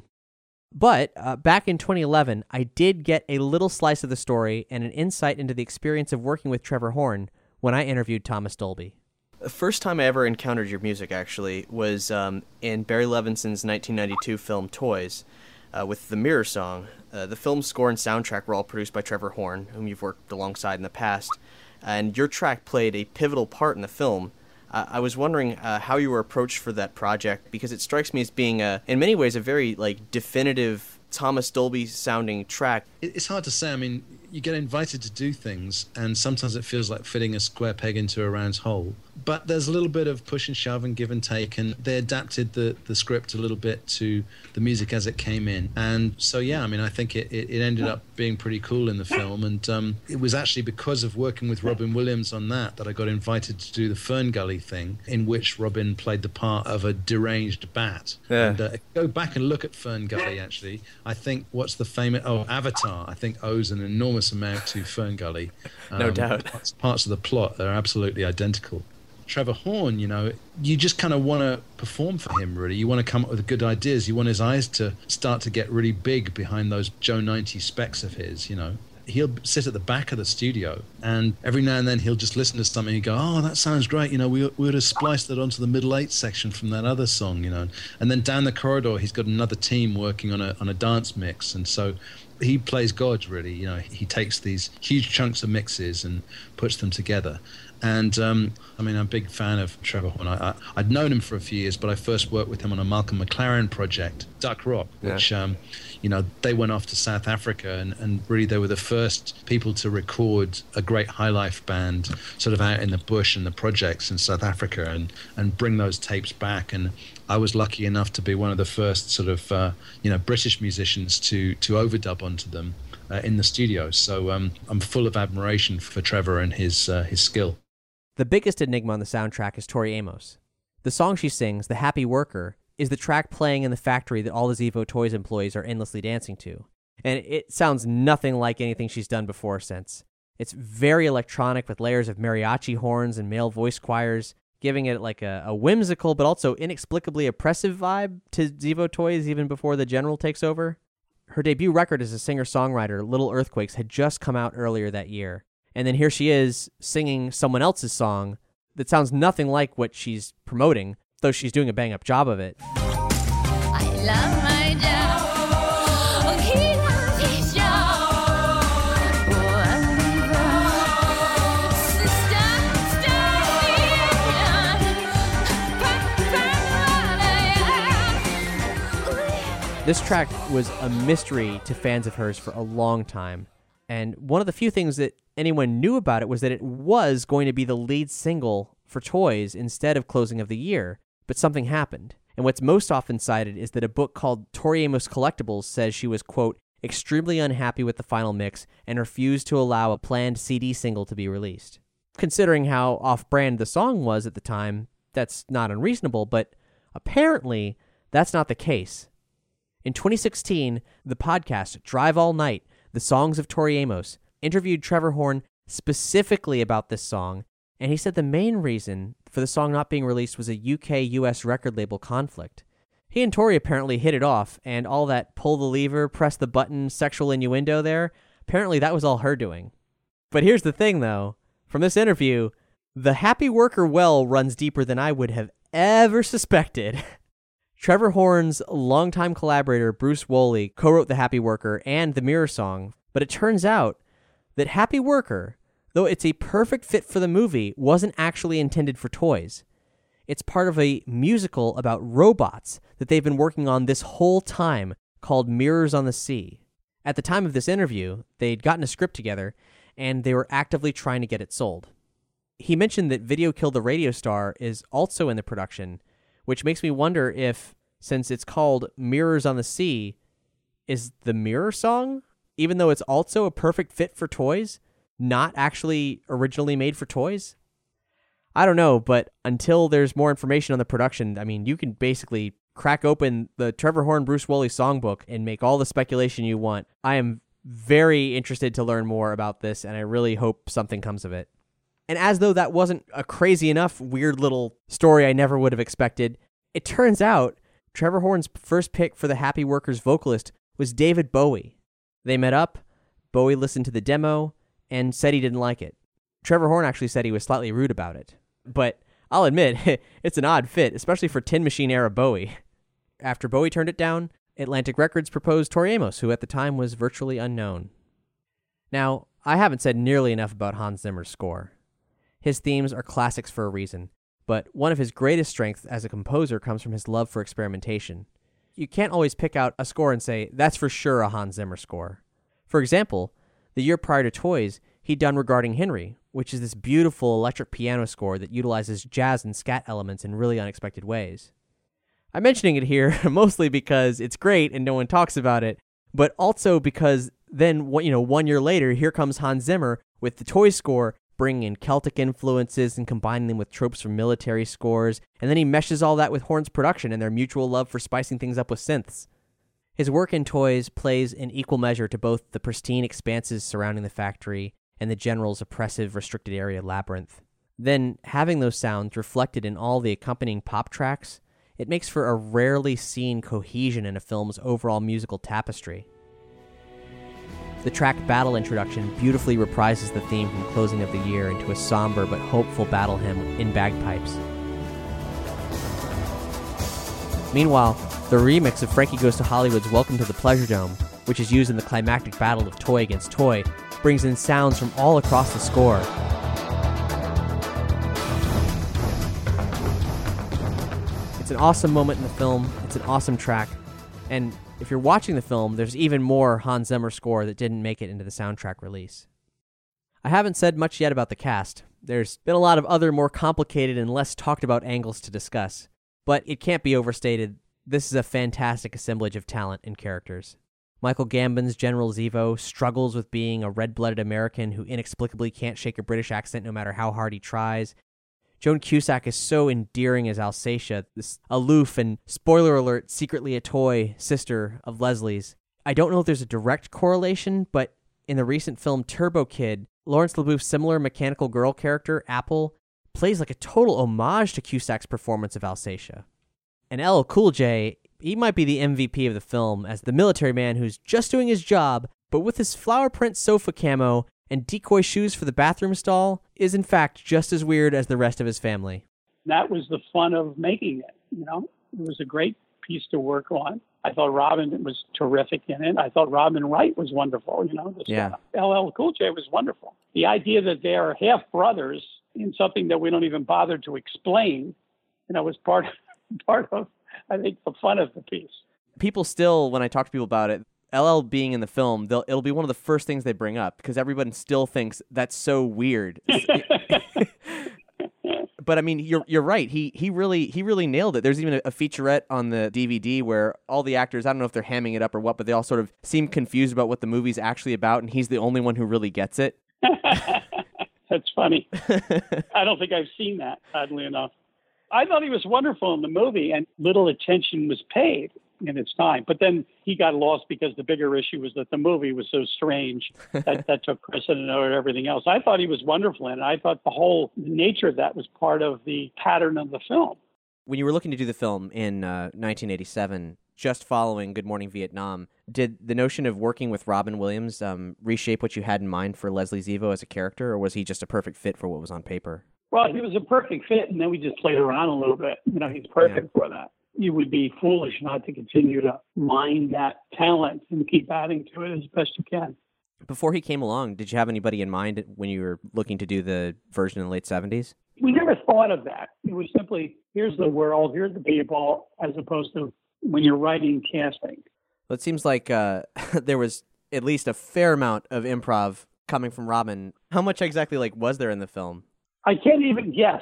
But back in 2011, I did get a little slice of the story and an insight into the experience of working with Trevor Horn when I interviewed Thomas Dolby. The first time I ever encountered your music, actually, was in Barry Levinson's 1992 film Toys, with the Mirror Song. The film's score and soundtrack were all produced by Trevor Horn, whom you've worked alongside in the past, and your track played a pivotal part in the film. I was wondering how you were approached for that project, because it strikes me as being, in many ways, a very definitive Thomas Dolby-sounding track. It's hard to say. I mean, you get invited to do things, and sometimes it feels like fitting a square peg into a round hole. But there's a little bit of push and shove and give and take, and they adapted the script a little bit to the music as it came in. And so, yeah, I mean, I think it ended up being pretty cool in the film. And it was actually because of working with Robin Williams on that I got invited to do the Fern Gully thing, in which Robin played the part of a deranged bat. Yeah. And go back and look at Fern Gully, actually. I think what's the famous... Avatar, I think, owes an enormous amount to Fern Gully. No doubt. Parts of the plot are absolutely identical. Trevor Horn, you just kind of want to perform for him, really. You want to come up with good ideas. You want his eyes to start to get really big behind those Joe 90 specs of his, He'll sit at the back of the studio, and every now and then he'll just listen to something and go, "Oh, that sounds great. We would have spliced that onto the middle 8 section from that other song, And then down the corridor, he's got another team working on a dance mix, and so he plays God, really. He takes these huge chunks of mixes and puts them together. And I'm a big fan of Trevor Horn. I'd known him for a few years, but I first worked with him on a Malcolm McLaren project, Duck Rock, which, they went off to South Africa, and really they were the first people to record a great high life band sort of out in the bush and the projects in South Africa and bring those tapes back. And I was lucky enough to be one of the first sort of, British musicians to overdub onto them in the studio. So I'm full of admiration for Trevor and his skill. The biggest enigma on the soundtrack is Tori Amos. The song she sings, The Happy Worker, is the track playing in the factory that all the Zevo Toys employees are endlessly dancing to. And it sounds nothing like anything she's done before or since. It's very electronic with layers of mariachi horns and male voice choirs, giving it like a whimsical but also inexplicably oppressive vibe to Zevo Toys even before the General takes over. Her debut record as a singer-songwriter, Little Earthquakes, had just come out earlier that year. And then here she is singing someone else's song that sounds nothing like what she's promoting, though she's doing a bang-up job of it. I love my job. Oh, he loves his job. This track was a mystery to fans of hers for a long time, and one of the few things that anyone knew about it was that it was going to be the lead single for Toys instead of Closing of the Year, but something happened. And what's most often cited is that a book called Tori Amos Collectibles says she was, quote, extremely unhappy with the final mix and refused to allow a planned CD single to be released. Considering how off-brand the song was at the time, that's not unreasonable, but apparently that's not the case. In 2016, the podcast Drive All Night, The Songs of Tori Amos, interviewed Trevor Horn specifically about this song, and he said the main reason for the song not being released was a UK-US record label conflict. He and Tori apparently hit it off, and all that pull the lever, press the button, sexual innuendo there, apparently that was all her doing. But here's the thing, though. From this interview, the happy worker well runs deeper than I would have ever suspected. Trevor Horn's longtime collaborator, Bruce Woolley, co-wrote The Happy Worker and the Mirror Song, but it turns out that Happy Worker, though it's a perfect fit for the movie, wasn't actually intended for Toys. It's part of a musical about robots that they've been working on this whole time called Mirrors on the Sea. At the time of this interview, they'd gotten a script together, and they were actively trying to get it sold. He mentioned that Video Killed the Radio Star is also in the production, which makes me wonder if, since it's called Mirrors on the Sea, is the Mirror Song, even though it's also a perfect fit for Toys, not actually originally made for Toys? I don't know, but until there's more information on the production, I mean, you can basically crack open the Trevor Horn Bruce Woolley songbook and make all the speculation you want. I am very interested to learn more about this, and I really hope something comes of it. And as though that wasn't a crazy enough weird little story I never would have expected, it turns out Trevor Horn's first pick for the Happy Workers vocalist was David Bowie. They met up, Bowie listened to the demo, and said he didn't like it. Trevor Horn actually said he was slightly rude about it. But I'll admit, it's an odd fit, especially for Tin Machine era Bowie. After Bowie turned it down, Atlantic Records proposed Tori Amos, who at the time was virtually unknown. Now, I haven't said nearly enough about Hans Zimmer's score. His themes are classics for a reason, but one of his greatest strengths as a composer comes from his love for experimentation. You can't always pick out a score and say, that's for sure a Hans Zimmer score. For example, the year prior to Toys, he'd done Regarding Henry, which is this beautiful electric piano score that utilizes jazz and scat elements in really unexpected ways. I'm mentioning it here mostly because it's great and no one talks about it, but also because then, 1 year later, here comes Hans Zimmer with the Toy score, bringing in Celtic influences and combining them with tropes from military scores, and then he meshes all that with Horn's production and their mutual love for spicing things up with synths. His work in Toys plays in equal measure to both the pristine expanses surrounding the factory and the General's oppressive, restricted area labyrinth. Then, having those sounds reflected in all the accompanying pop tracks, it makes for a rarely seen cohesion in a film's overall musical tapestry. The track Battle Introduction beautifully reprises the theme from Closing of the Year into a somber but hopeful battle hymn in bagpipes. Meanwhile, the remix of Frankie Goes to Hollywood's Welcome to the Pleasure Dome, which is used in the climactic battle of Toy against Toy, brings in sounds from all across the score. It's an awesome moment in the film, it's an awesome track, and if you're watching the film, there's even more Hans Zimmer score that didn't make it into the soundtrack release. I haven't said much yet about the cast. There's been a lot of other more complicated and less talked about angles to discuss, but it can't be overstated, this is a fantastic assemblage of talent and characters. Michael Gambon's General Zevo struggles with being a red-blooded American who inexplicably can't shake a British accent no matter how hard he tries. Joan Cusack is so endearing as Alsatia, this aloof and, spoiler alert, secretly a toy sister of Leslie's. I don't know if there's a direct correlation, but in the recent film Turbo Kid, Lawrence LaBouffe's similar mechanical girl character, Apple, plays like a total homage to Cusack's performance of Alsatia. And LL Cool J, he might be the MVP of the film as the military man who's just doing his job, but with his flower print sofa camo and decoy shoes for the bathroom stall, is in fact just as weird as the rest of his family. That was the fun of making it, It was a great piece to work on. I thought Robin was terrific in it. I thought Robin Wright was wonderful, LL Cool J was wonderful. The idea that they are half brothers in something that we don't even bother to explain, was part of, I think, the fun of the piece. People still, when I talk to people about it, LL being in the film, it'll be one of the first things they bring up because everyone still thinks that's so weird. But I mean, you're right. He really nailed it. There's even a featurette on the DVD where all the actors, I don't know if they're hamming it up or what, but they all sort of seem confused about what the movie's actually about, and he's the only one who really gets it. That's funny. I don't think I've seen that, oddly enough. I thought he was wonderful in the movie, and little attention was paid in its time. But then he got lost because the bigger issue was that the movie was so strange that took precedent over everything else. I thought he was wonderful in it. I thought the whole nature of that was part of the pattern of the film. When you were looking to do the film in 1987, just following Good Morning Vietnam, did the notion of working with Robin Williams reshape what you had in mind for Leslie Zevo as a character, or was he just a perfect fit for what was on paper? Well, he was a perfect fit, and then we just played around a little bit. He's perfect for that. You would be foolish not to continue to mine that talent and keep adding to it as best you can. Before he came along, did you have anybody in mind when you were looking to do the version in the late 70s? We never thought of that. It was simply, here's the world, here's the people, as opposed to when you're writing casting. Well, it seems like there was at least a fair amount of improv coming from Robin. How much exactly was there in the film? I can't even guess,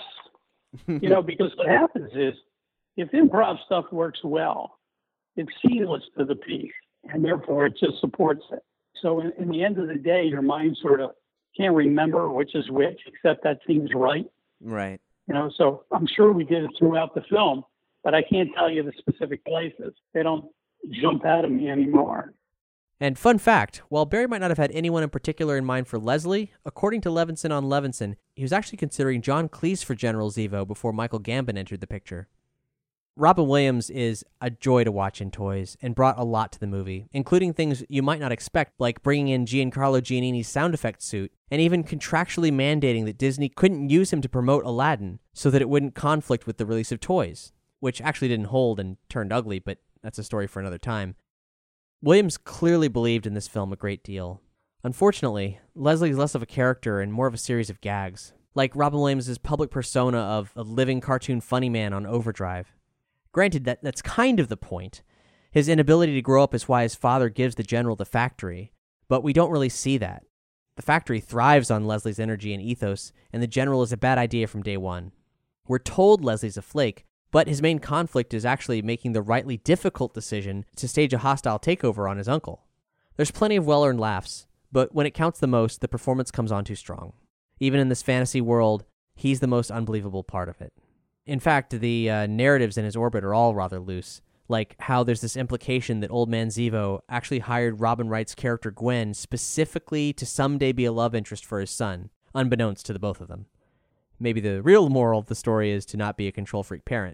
because what happens is, if improv stuff works well, it's seamless to the piece, and therefore it just supports it. So in the end of the day, your mind sort of can't remember which is which, except that seems right. Right. So I'm sure we did it throughout the film, but I can't tell you the specific places. They don't jump out at me anymore. And fun fact, while Barry might not have had anyone in particular in mind for Leslie, according to Levinson on Levinson, he was actually considering John Cleese for General Zevo before Michael Gambon entered the picture. Robin Williams is a joy to watch in Toys and brought a lot to the movie, including things you might not expect, like bringing in Giancarlo Giannini's sound effects suit, and even contractually mandating that Disney couldn't use him to promote Aladdin so that it wouldn't conflict with the release of Toys, which actually didn't hold and turned ugly, but that's a story for another time. Williams clearly believed in this film a great deal. Unfortunately, Leslie's less of a character and more of a series of gags, like Robin Williams' public persona of a living cartoon funny man on Overdrive. Granted, that's kind of the point, his inability to grow up is why his father gives the general the factory, but we don't really see that. The factory thrives on Leslie's energy and ethos, and the general is a bad idea from day one. We're told Leslie's a flake, but his main conflict is actually making the rightly difficult decision to stage a hostile takeover on his uncle. There's plenty of well-earned laughs, but when it counts the most, the performance comes on too strong. Even in this fantasy world, he's the most unbelievable part of it. In fact, the narratives in his orbit are all rather loose, like how there's this implication that Old Man Zevo actually hired Robin Wright's character Gwen specifically to someday be a love interest for his son, unbeknownst to the both of them. Maybe the real moral of the story is to not be a control freak parent.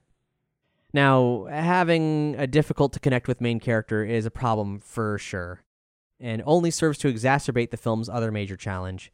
Now, having a difficult-to-connect-with main character is a problem for sure, and only serves to exacerbate the film's other major challenge,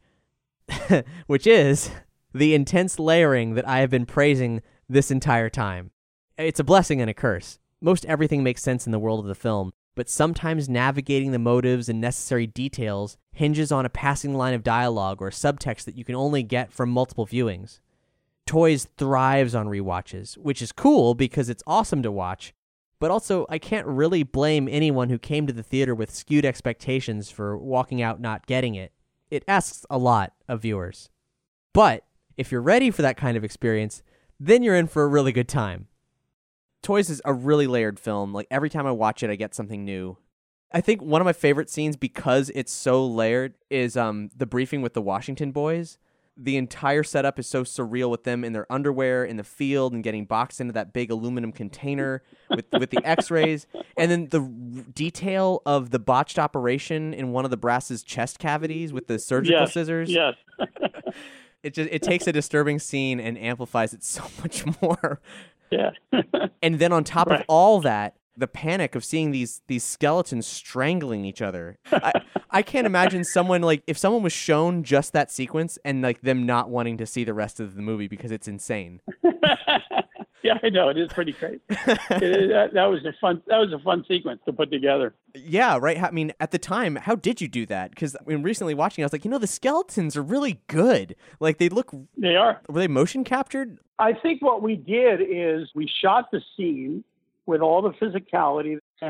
which is the intense layering that I have been praising this entire time. It's a blessing and a curse. Most everything makes sense in the world of the film, but sometimes navigating the motives and necessary details hinges on a passing line of dialogue or subtext that you can only get from multiple viewings. Toys thrives on rewatches, which is cool because it's awesome to watch, but also I can't really blame anyone who came to the theater with skewed expectations for walking out not getting it. It asks a lot of viewers. But if you're ready for that kind of experience, then you're in for a really good time. Toys is a really layered film. Every time I watch it, I get something new. I think one of my favorite scenes, because it's so layered, is the briefing with the Washington boys. The entire setup is so surreal with them in their underwear in the field and getting boxed into that big aluminum container with the x-rays. And then the detail of the botched operation in one of the brass's chest cavities with the surgical scissors. Yes. It takes a disturbing scene and amplifies it so much more. Yeah. And then on top of all that, the panic of seeing these skeletons strangling each other. I can't imagine someone, if someone was shown just that sequence and them not wanting to see the rest of the movie because it's insane. Yeah, I know. It is pretty great. That was a fun sequence to put together. Yeah, right. I mean, at the time, how did you do that? Because when recently watching, I was like, the skeletons are really good. They are. Were they motion captured? I think what we did is we shot the scene with all the physicality, and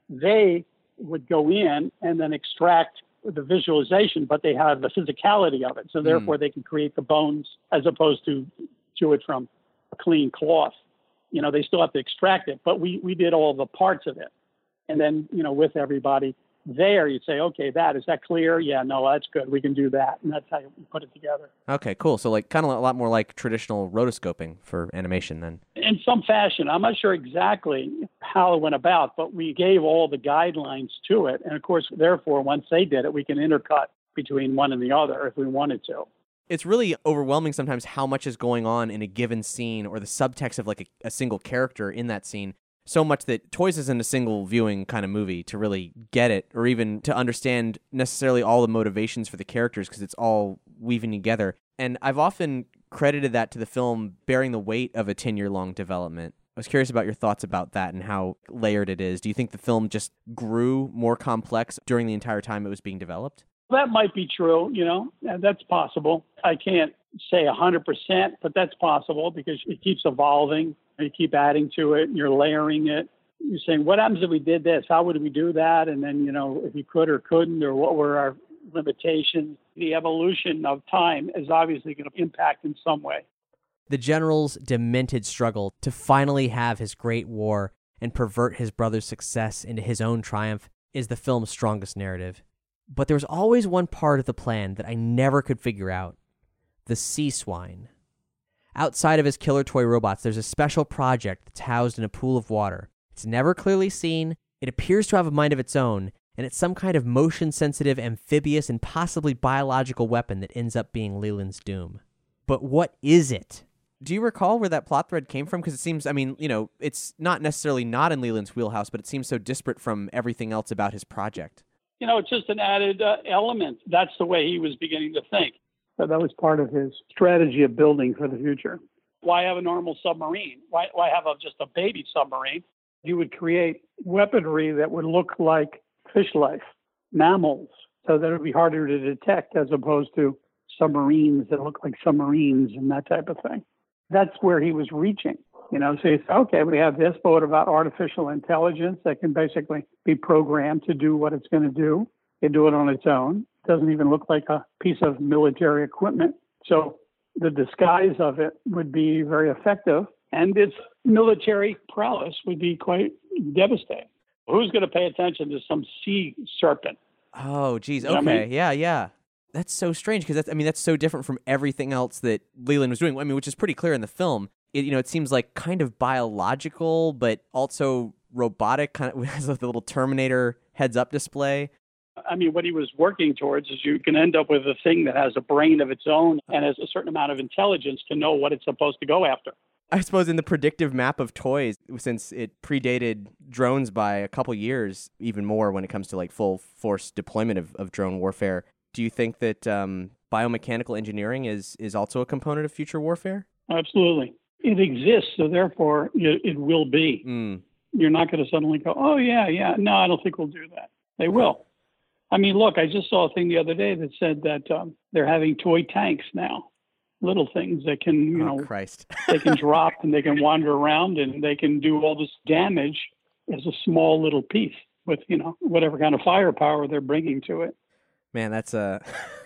they would go in and then extract the visualization, but they have the physicality of it. So therefore they can create the bones as opposed to do it from a clean cloth. You know, they still have to extract it, but we did all the parts of it. And then, you know, with everybody there, you'd say, okay, is that clear? Yeah, no, that's good. We can do that. And that's how you put it together. Okay, cool. So like kind of a lot more like traditional rotoscoping for animation then. In some fashion. I'm not sure exactly how it went about, but we gave all the guidelines to it. And of course, therefore, once they did it, we can intercut between one and the other if we wanted to. It's really overwhelming sometimes how much is going on in a given scene or the subtext of like a single character in that scene. So much that Toys isn't a single viewing kind of movie to really get it or even to understand necessarily all the motivations for the characters because it's all weaving together. And I've often credited that to the film bearing the weight of a 10-year-long development. I was curious about your thoughts about that and how layered it is. Do you think the film just grew more complex during the entire time it was being developed? That might be true, you know, that's possible. I can't say 100%, but that's possible because it keeps evolving. You keep adding to it, and you're layering it. You're saying, what happens if we did this? How would we do that? And then, you know, if you could or couldn't, or what were our limitations? The evolution of time is obviously going to impact in some way. The general's demented struggle to finally have his great war and pervert his brother's success into his own triumph is the film's strongest narrative. But there was always one part of the plan that I never could figure out: the sea swine. Outside of his killer toy robots, there's a special project that's housed in a pool of water. It's never clearly seen, it appears to have a mind of its own, and it's some kind of motion-sensitive, amphibious, and possibly biological weapon that ends up being Leland's doom. But what is it? Do you recall where that plot thread came from? Because it seems, I mean, you know, it's not necessarily not in Leland's wheelhouse, but it seems so disparate from everything else about his project. You know, it's just an added element. That's the way he was beginning to think. So that was part of his strategy of building for the future. Why have a normal submarine? Why have just a baby submarine? You would create weaponry that would look like fish life, mammals, so that it would be harder to detect as opposed to submarines that look like submarines and that type of thing. That's where he was reaching. You know, so you say, okay, we have this, but what about artificial intelligence that can basically be programmed to do what it's going to do? It do it on its own. Doesn't even look like a piece of military equipment. So the disguise of it would be very effective, and its military prowess would be quite devastating. Who's going to pay attention to some sea serpent? Oh, geez. You know Okay. what I mean? Yeah. That's so strange because that's so different from everything else that Leland was doing. I mean, which is pretty clear in the film. It seems like kind of biological, but also robotic. Kind of has like the little Terminator heads-up display. I mean, what he was working towards is you can end up with a thing that has a brain of its own and has a certain amount of intelligence to know what it's supposed to go after. I suppose in the predictive map of toys, since it predated drones by a couple years, even more when it comes to like full force deployment of drone warfare, do you think that biomechanical engineering is also a component of future warfare? Absolutely. It exists, so therefore it will be. You're not going to suddenly go, oh, yeah. No, I don't think we'll do that. They will. I mean, look, I just saw a thing the other day that said that they're having toy tanks now, little things that can, Christ. they can drop and they can wander around and they can do all this damage as a small little piece with, whatever kind of firepower they're bringing to it. Man, that's I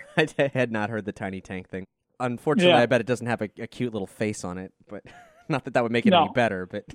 had not heard the tiny tank thing. Unfortunately, I bet it doesn't have a cute little face on it, but not that would make it any better, but...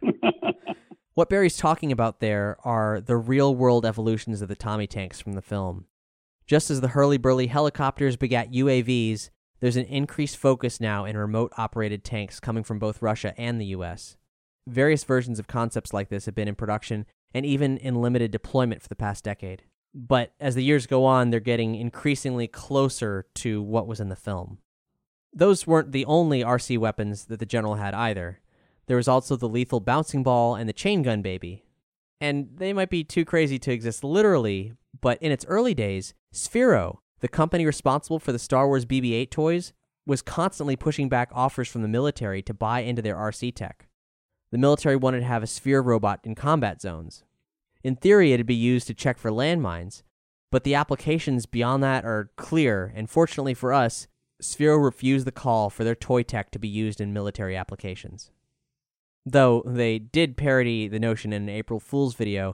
What Barry's talking about there are the real-world evolutions of the Tommy tanks from the film. Just as the hurly-burly helicopters begat UAVs, there's an increased focus now in remote-operated tanks coming from both Russia and the U.S. Various versions of concepts like this have been in production and even in limited deployment for the past decade. But as the years go on, they're getting increasingly closer to what was in the film. Those weren't the only RC weapons that the General had either. There was also the lethal bouncing ball and the chain gun baby. And they might be too crazy to exist literally, but in its early days, Sphero, the company responsible for the Star Wars BB-8 toys, was constantly pushing back offers from the military to buy into their RC tech. The military wanted to have a Sphere robot in combat zones. In theory, it'd be used to check for landmines, but the applications beyond that are clear, and fortunately for us, Sphero refused the call for their toy tech to be used in military applications. Though they did parody the notion in an April Fool's video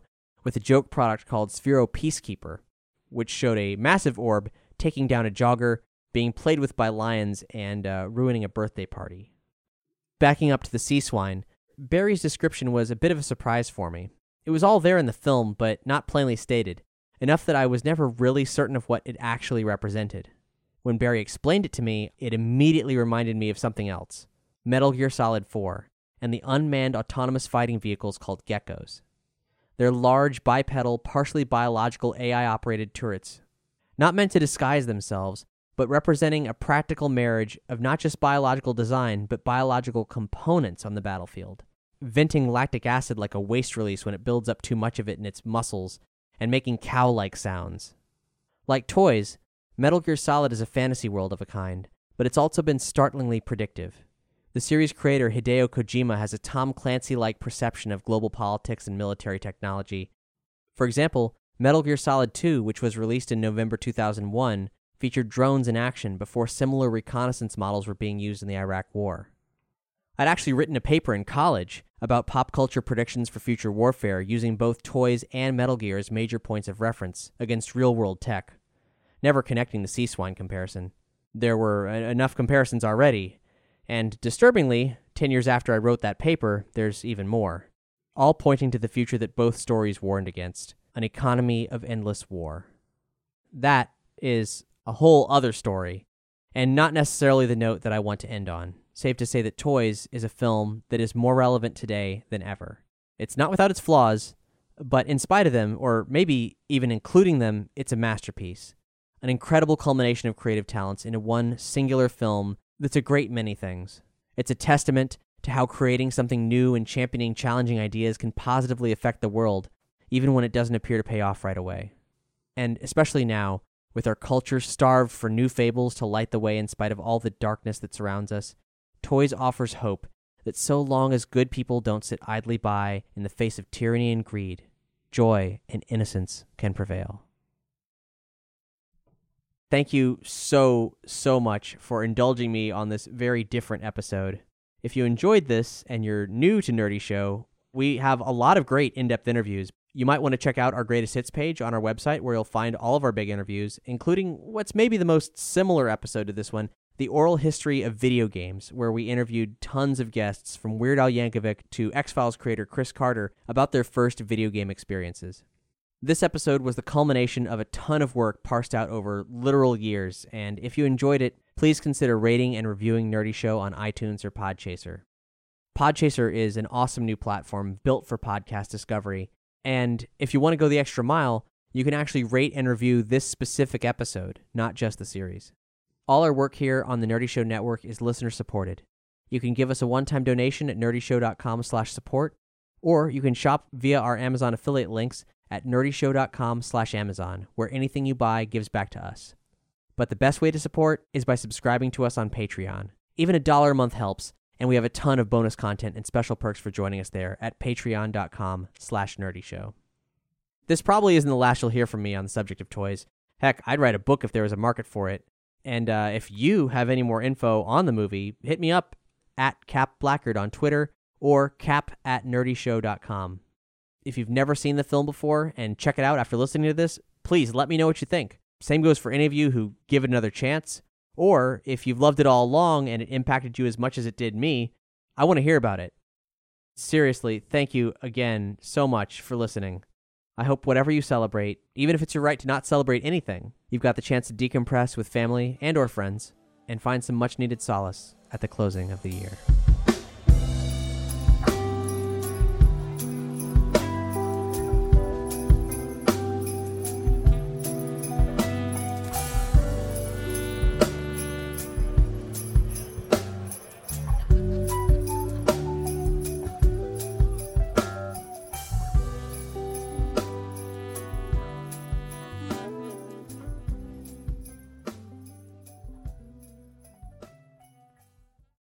with a joke product called Sphero Peacekeeper, which showed a massive orb taking down a jogger, being played with by lions, and ruining a birthday party. Backing up to the sea swine, Barry's description was a bit of a surprise for me. It was all there in the film, but not plainly stated, enough that I was never really certain of what it actually represented. When Barry explained it to me, it immediately reminded me of something else, Metal Gear Solid 4, and the unmanned autonomous fighting vehicles called Geckos. They're large, bipedal, partially biological AI-operated turrets, not meant to disguise themselves, but representing a practical marriage of not just biological design, but biological components on the battlefield, venting lactic acid like a waste release when it builds up too much of it in its muscles, and making cow-like sounds. Like toys, Metal Gear Solid is a fantasy world of a kind, but it's also been startlingly predictive. The series creator Hideo Kojima has a Tom Clancy-like perception of global politics and military technology. For example, Metal Gear Solid 2, which was released in November 2001, featured drones in action before similar reconnaissance models were being used in the Iraq War. I'd actually written a paper in college about pop culture predictions for future warfare using both toys and Metal Gear as major points of reference against real-world tech, never connecting the sea swine comparison. There were enough comparisons already, and disturbingly, 10 years after I wrote that paper, there's even more, all pointing to the future that both stories warned against, an economy of endless war. That is a whole other story, and not necessarily the note that I want to end on. Safe to say that Toys is a film that is more relevant today than ever. It's not without its flaws, but in spite of them, or maybe even including them, it's a masterpiece. An incredible culmination of creative talents into one singular film that's a great many things. It's a testament to how creating something new and championing challenging ideas can positively affect the world, even when it doesn't appear to pay off right away. And especially now, with our culture starved for new fables to light the way in spite of all the darkness that surrounds us, Toys offers hope that so long as good people don't sit idly by in the face of tyranny and greed, joy and innocence can prevail. Thank you so much for indulging me on this very different episode. If you enjoyed this and you're new to Nerdy Show, we have a lot of great in-depth interviews. You might want to check out our Greatest Hits page on our website where you'll find all of our big interviews, including what's maybe the most similar episode to this one, The Oral History of Video Games, where we interviewed tons of guests from Weird Al Yankovic to X-Files creator Chris Carter about their first video game experiences. This episode was the culmination of a ton of work parsed out over literal years, and if you enjoyed it, please consider rating and reviewing Nerdy Show on iTunes or Podchaser. Podchaser is an awesome new platform built for podcast discovery, and if you want to go the extra mile, you can actually rate and review this specific episode, not just the series. All our work here on the Nerdy Show Network is listener-supported. You can give us a one-time donation at nerdyshow.com/support, or you can shop via our Amazon affiliate links at nerdyshow.com/Amazon, where anything you buy gives back to us. But the best way to support is by subscribing to us on Patreon. Even $1 a month helps, and we have a ton of bonus content and special perks for joining us there at patreon.com/nerdyshow. This probably isn't the last you'll hear from me on the subject of toys. Heck, I'd write a book if there was a market for it. And if you have any more info on the movie, hit me up at Cap Blackard on Twitter or cap@nerdyshow.com. If you've never seen the film before and check it out after listening to this, please let me know what you think. Same goes for any of you who give it another chance, or if you've loved it all along and it impacted you as much as it did me, I want to hear about it. Seriously, thank you again so much for listening. I hope whatever you celebrate, even if it's your right to not celebrate anything, you've got the chance to decompress with family and or friends and find some much-needed solace at the closing of the year.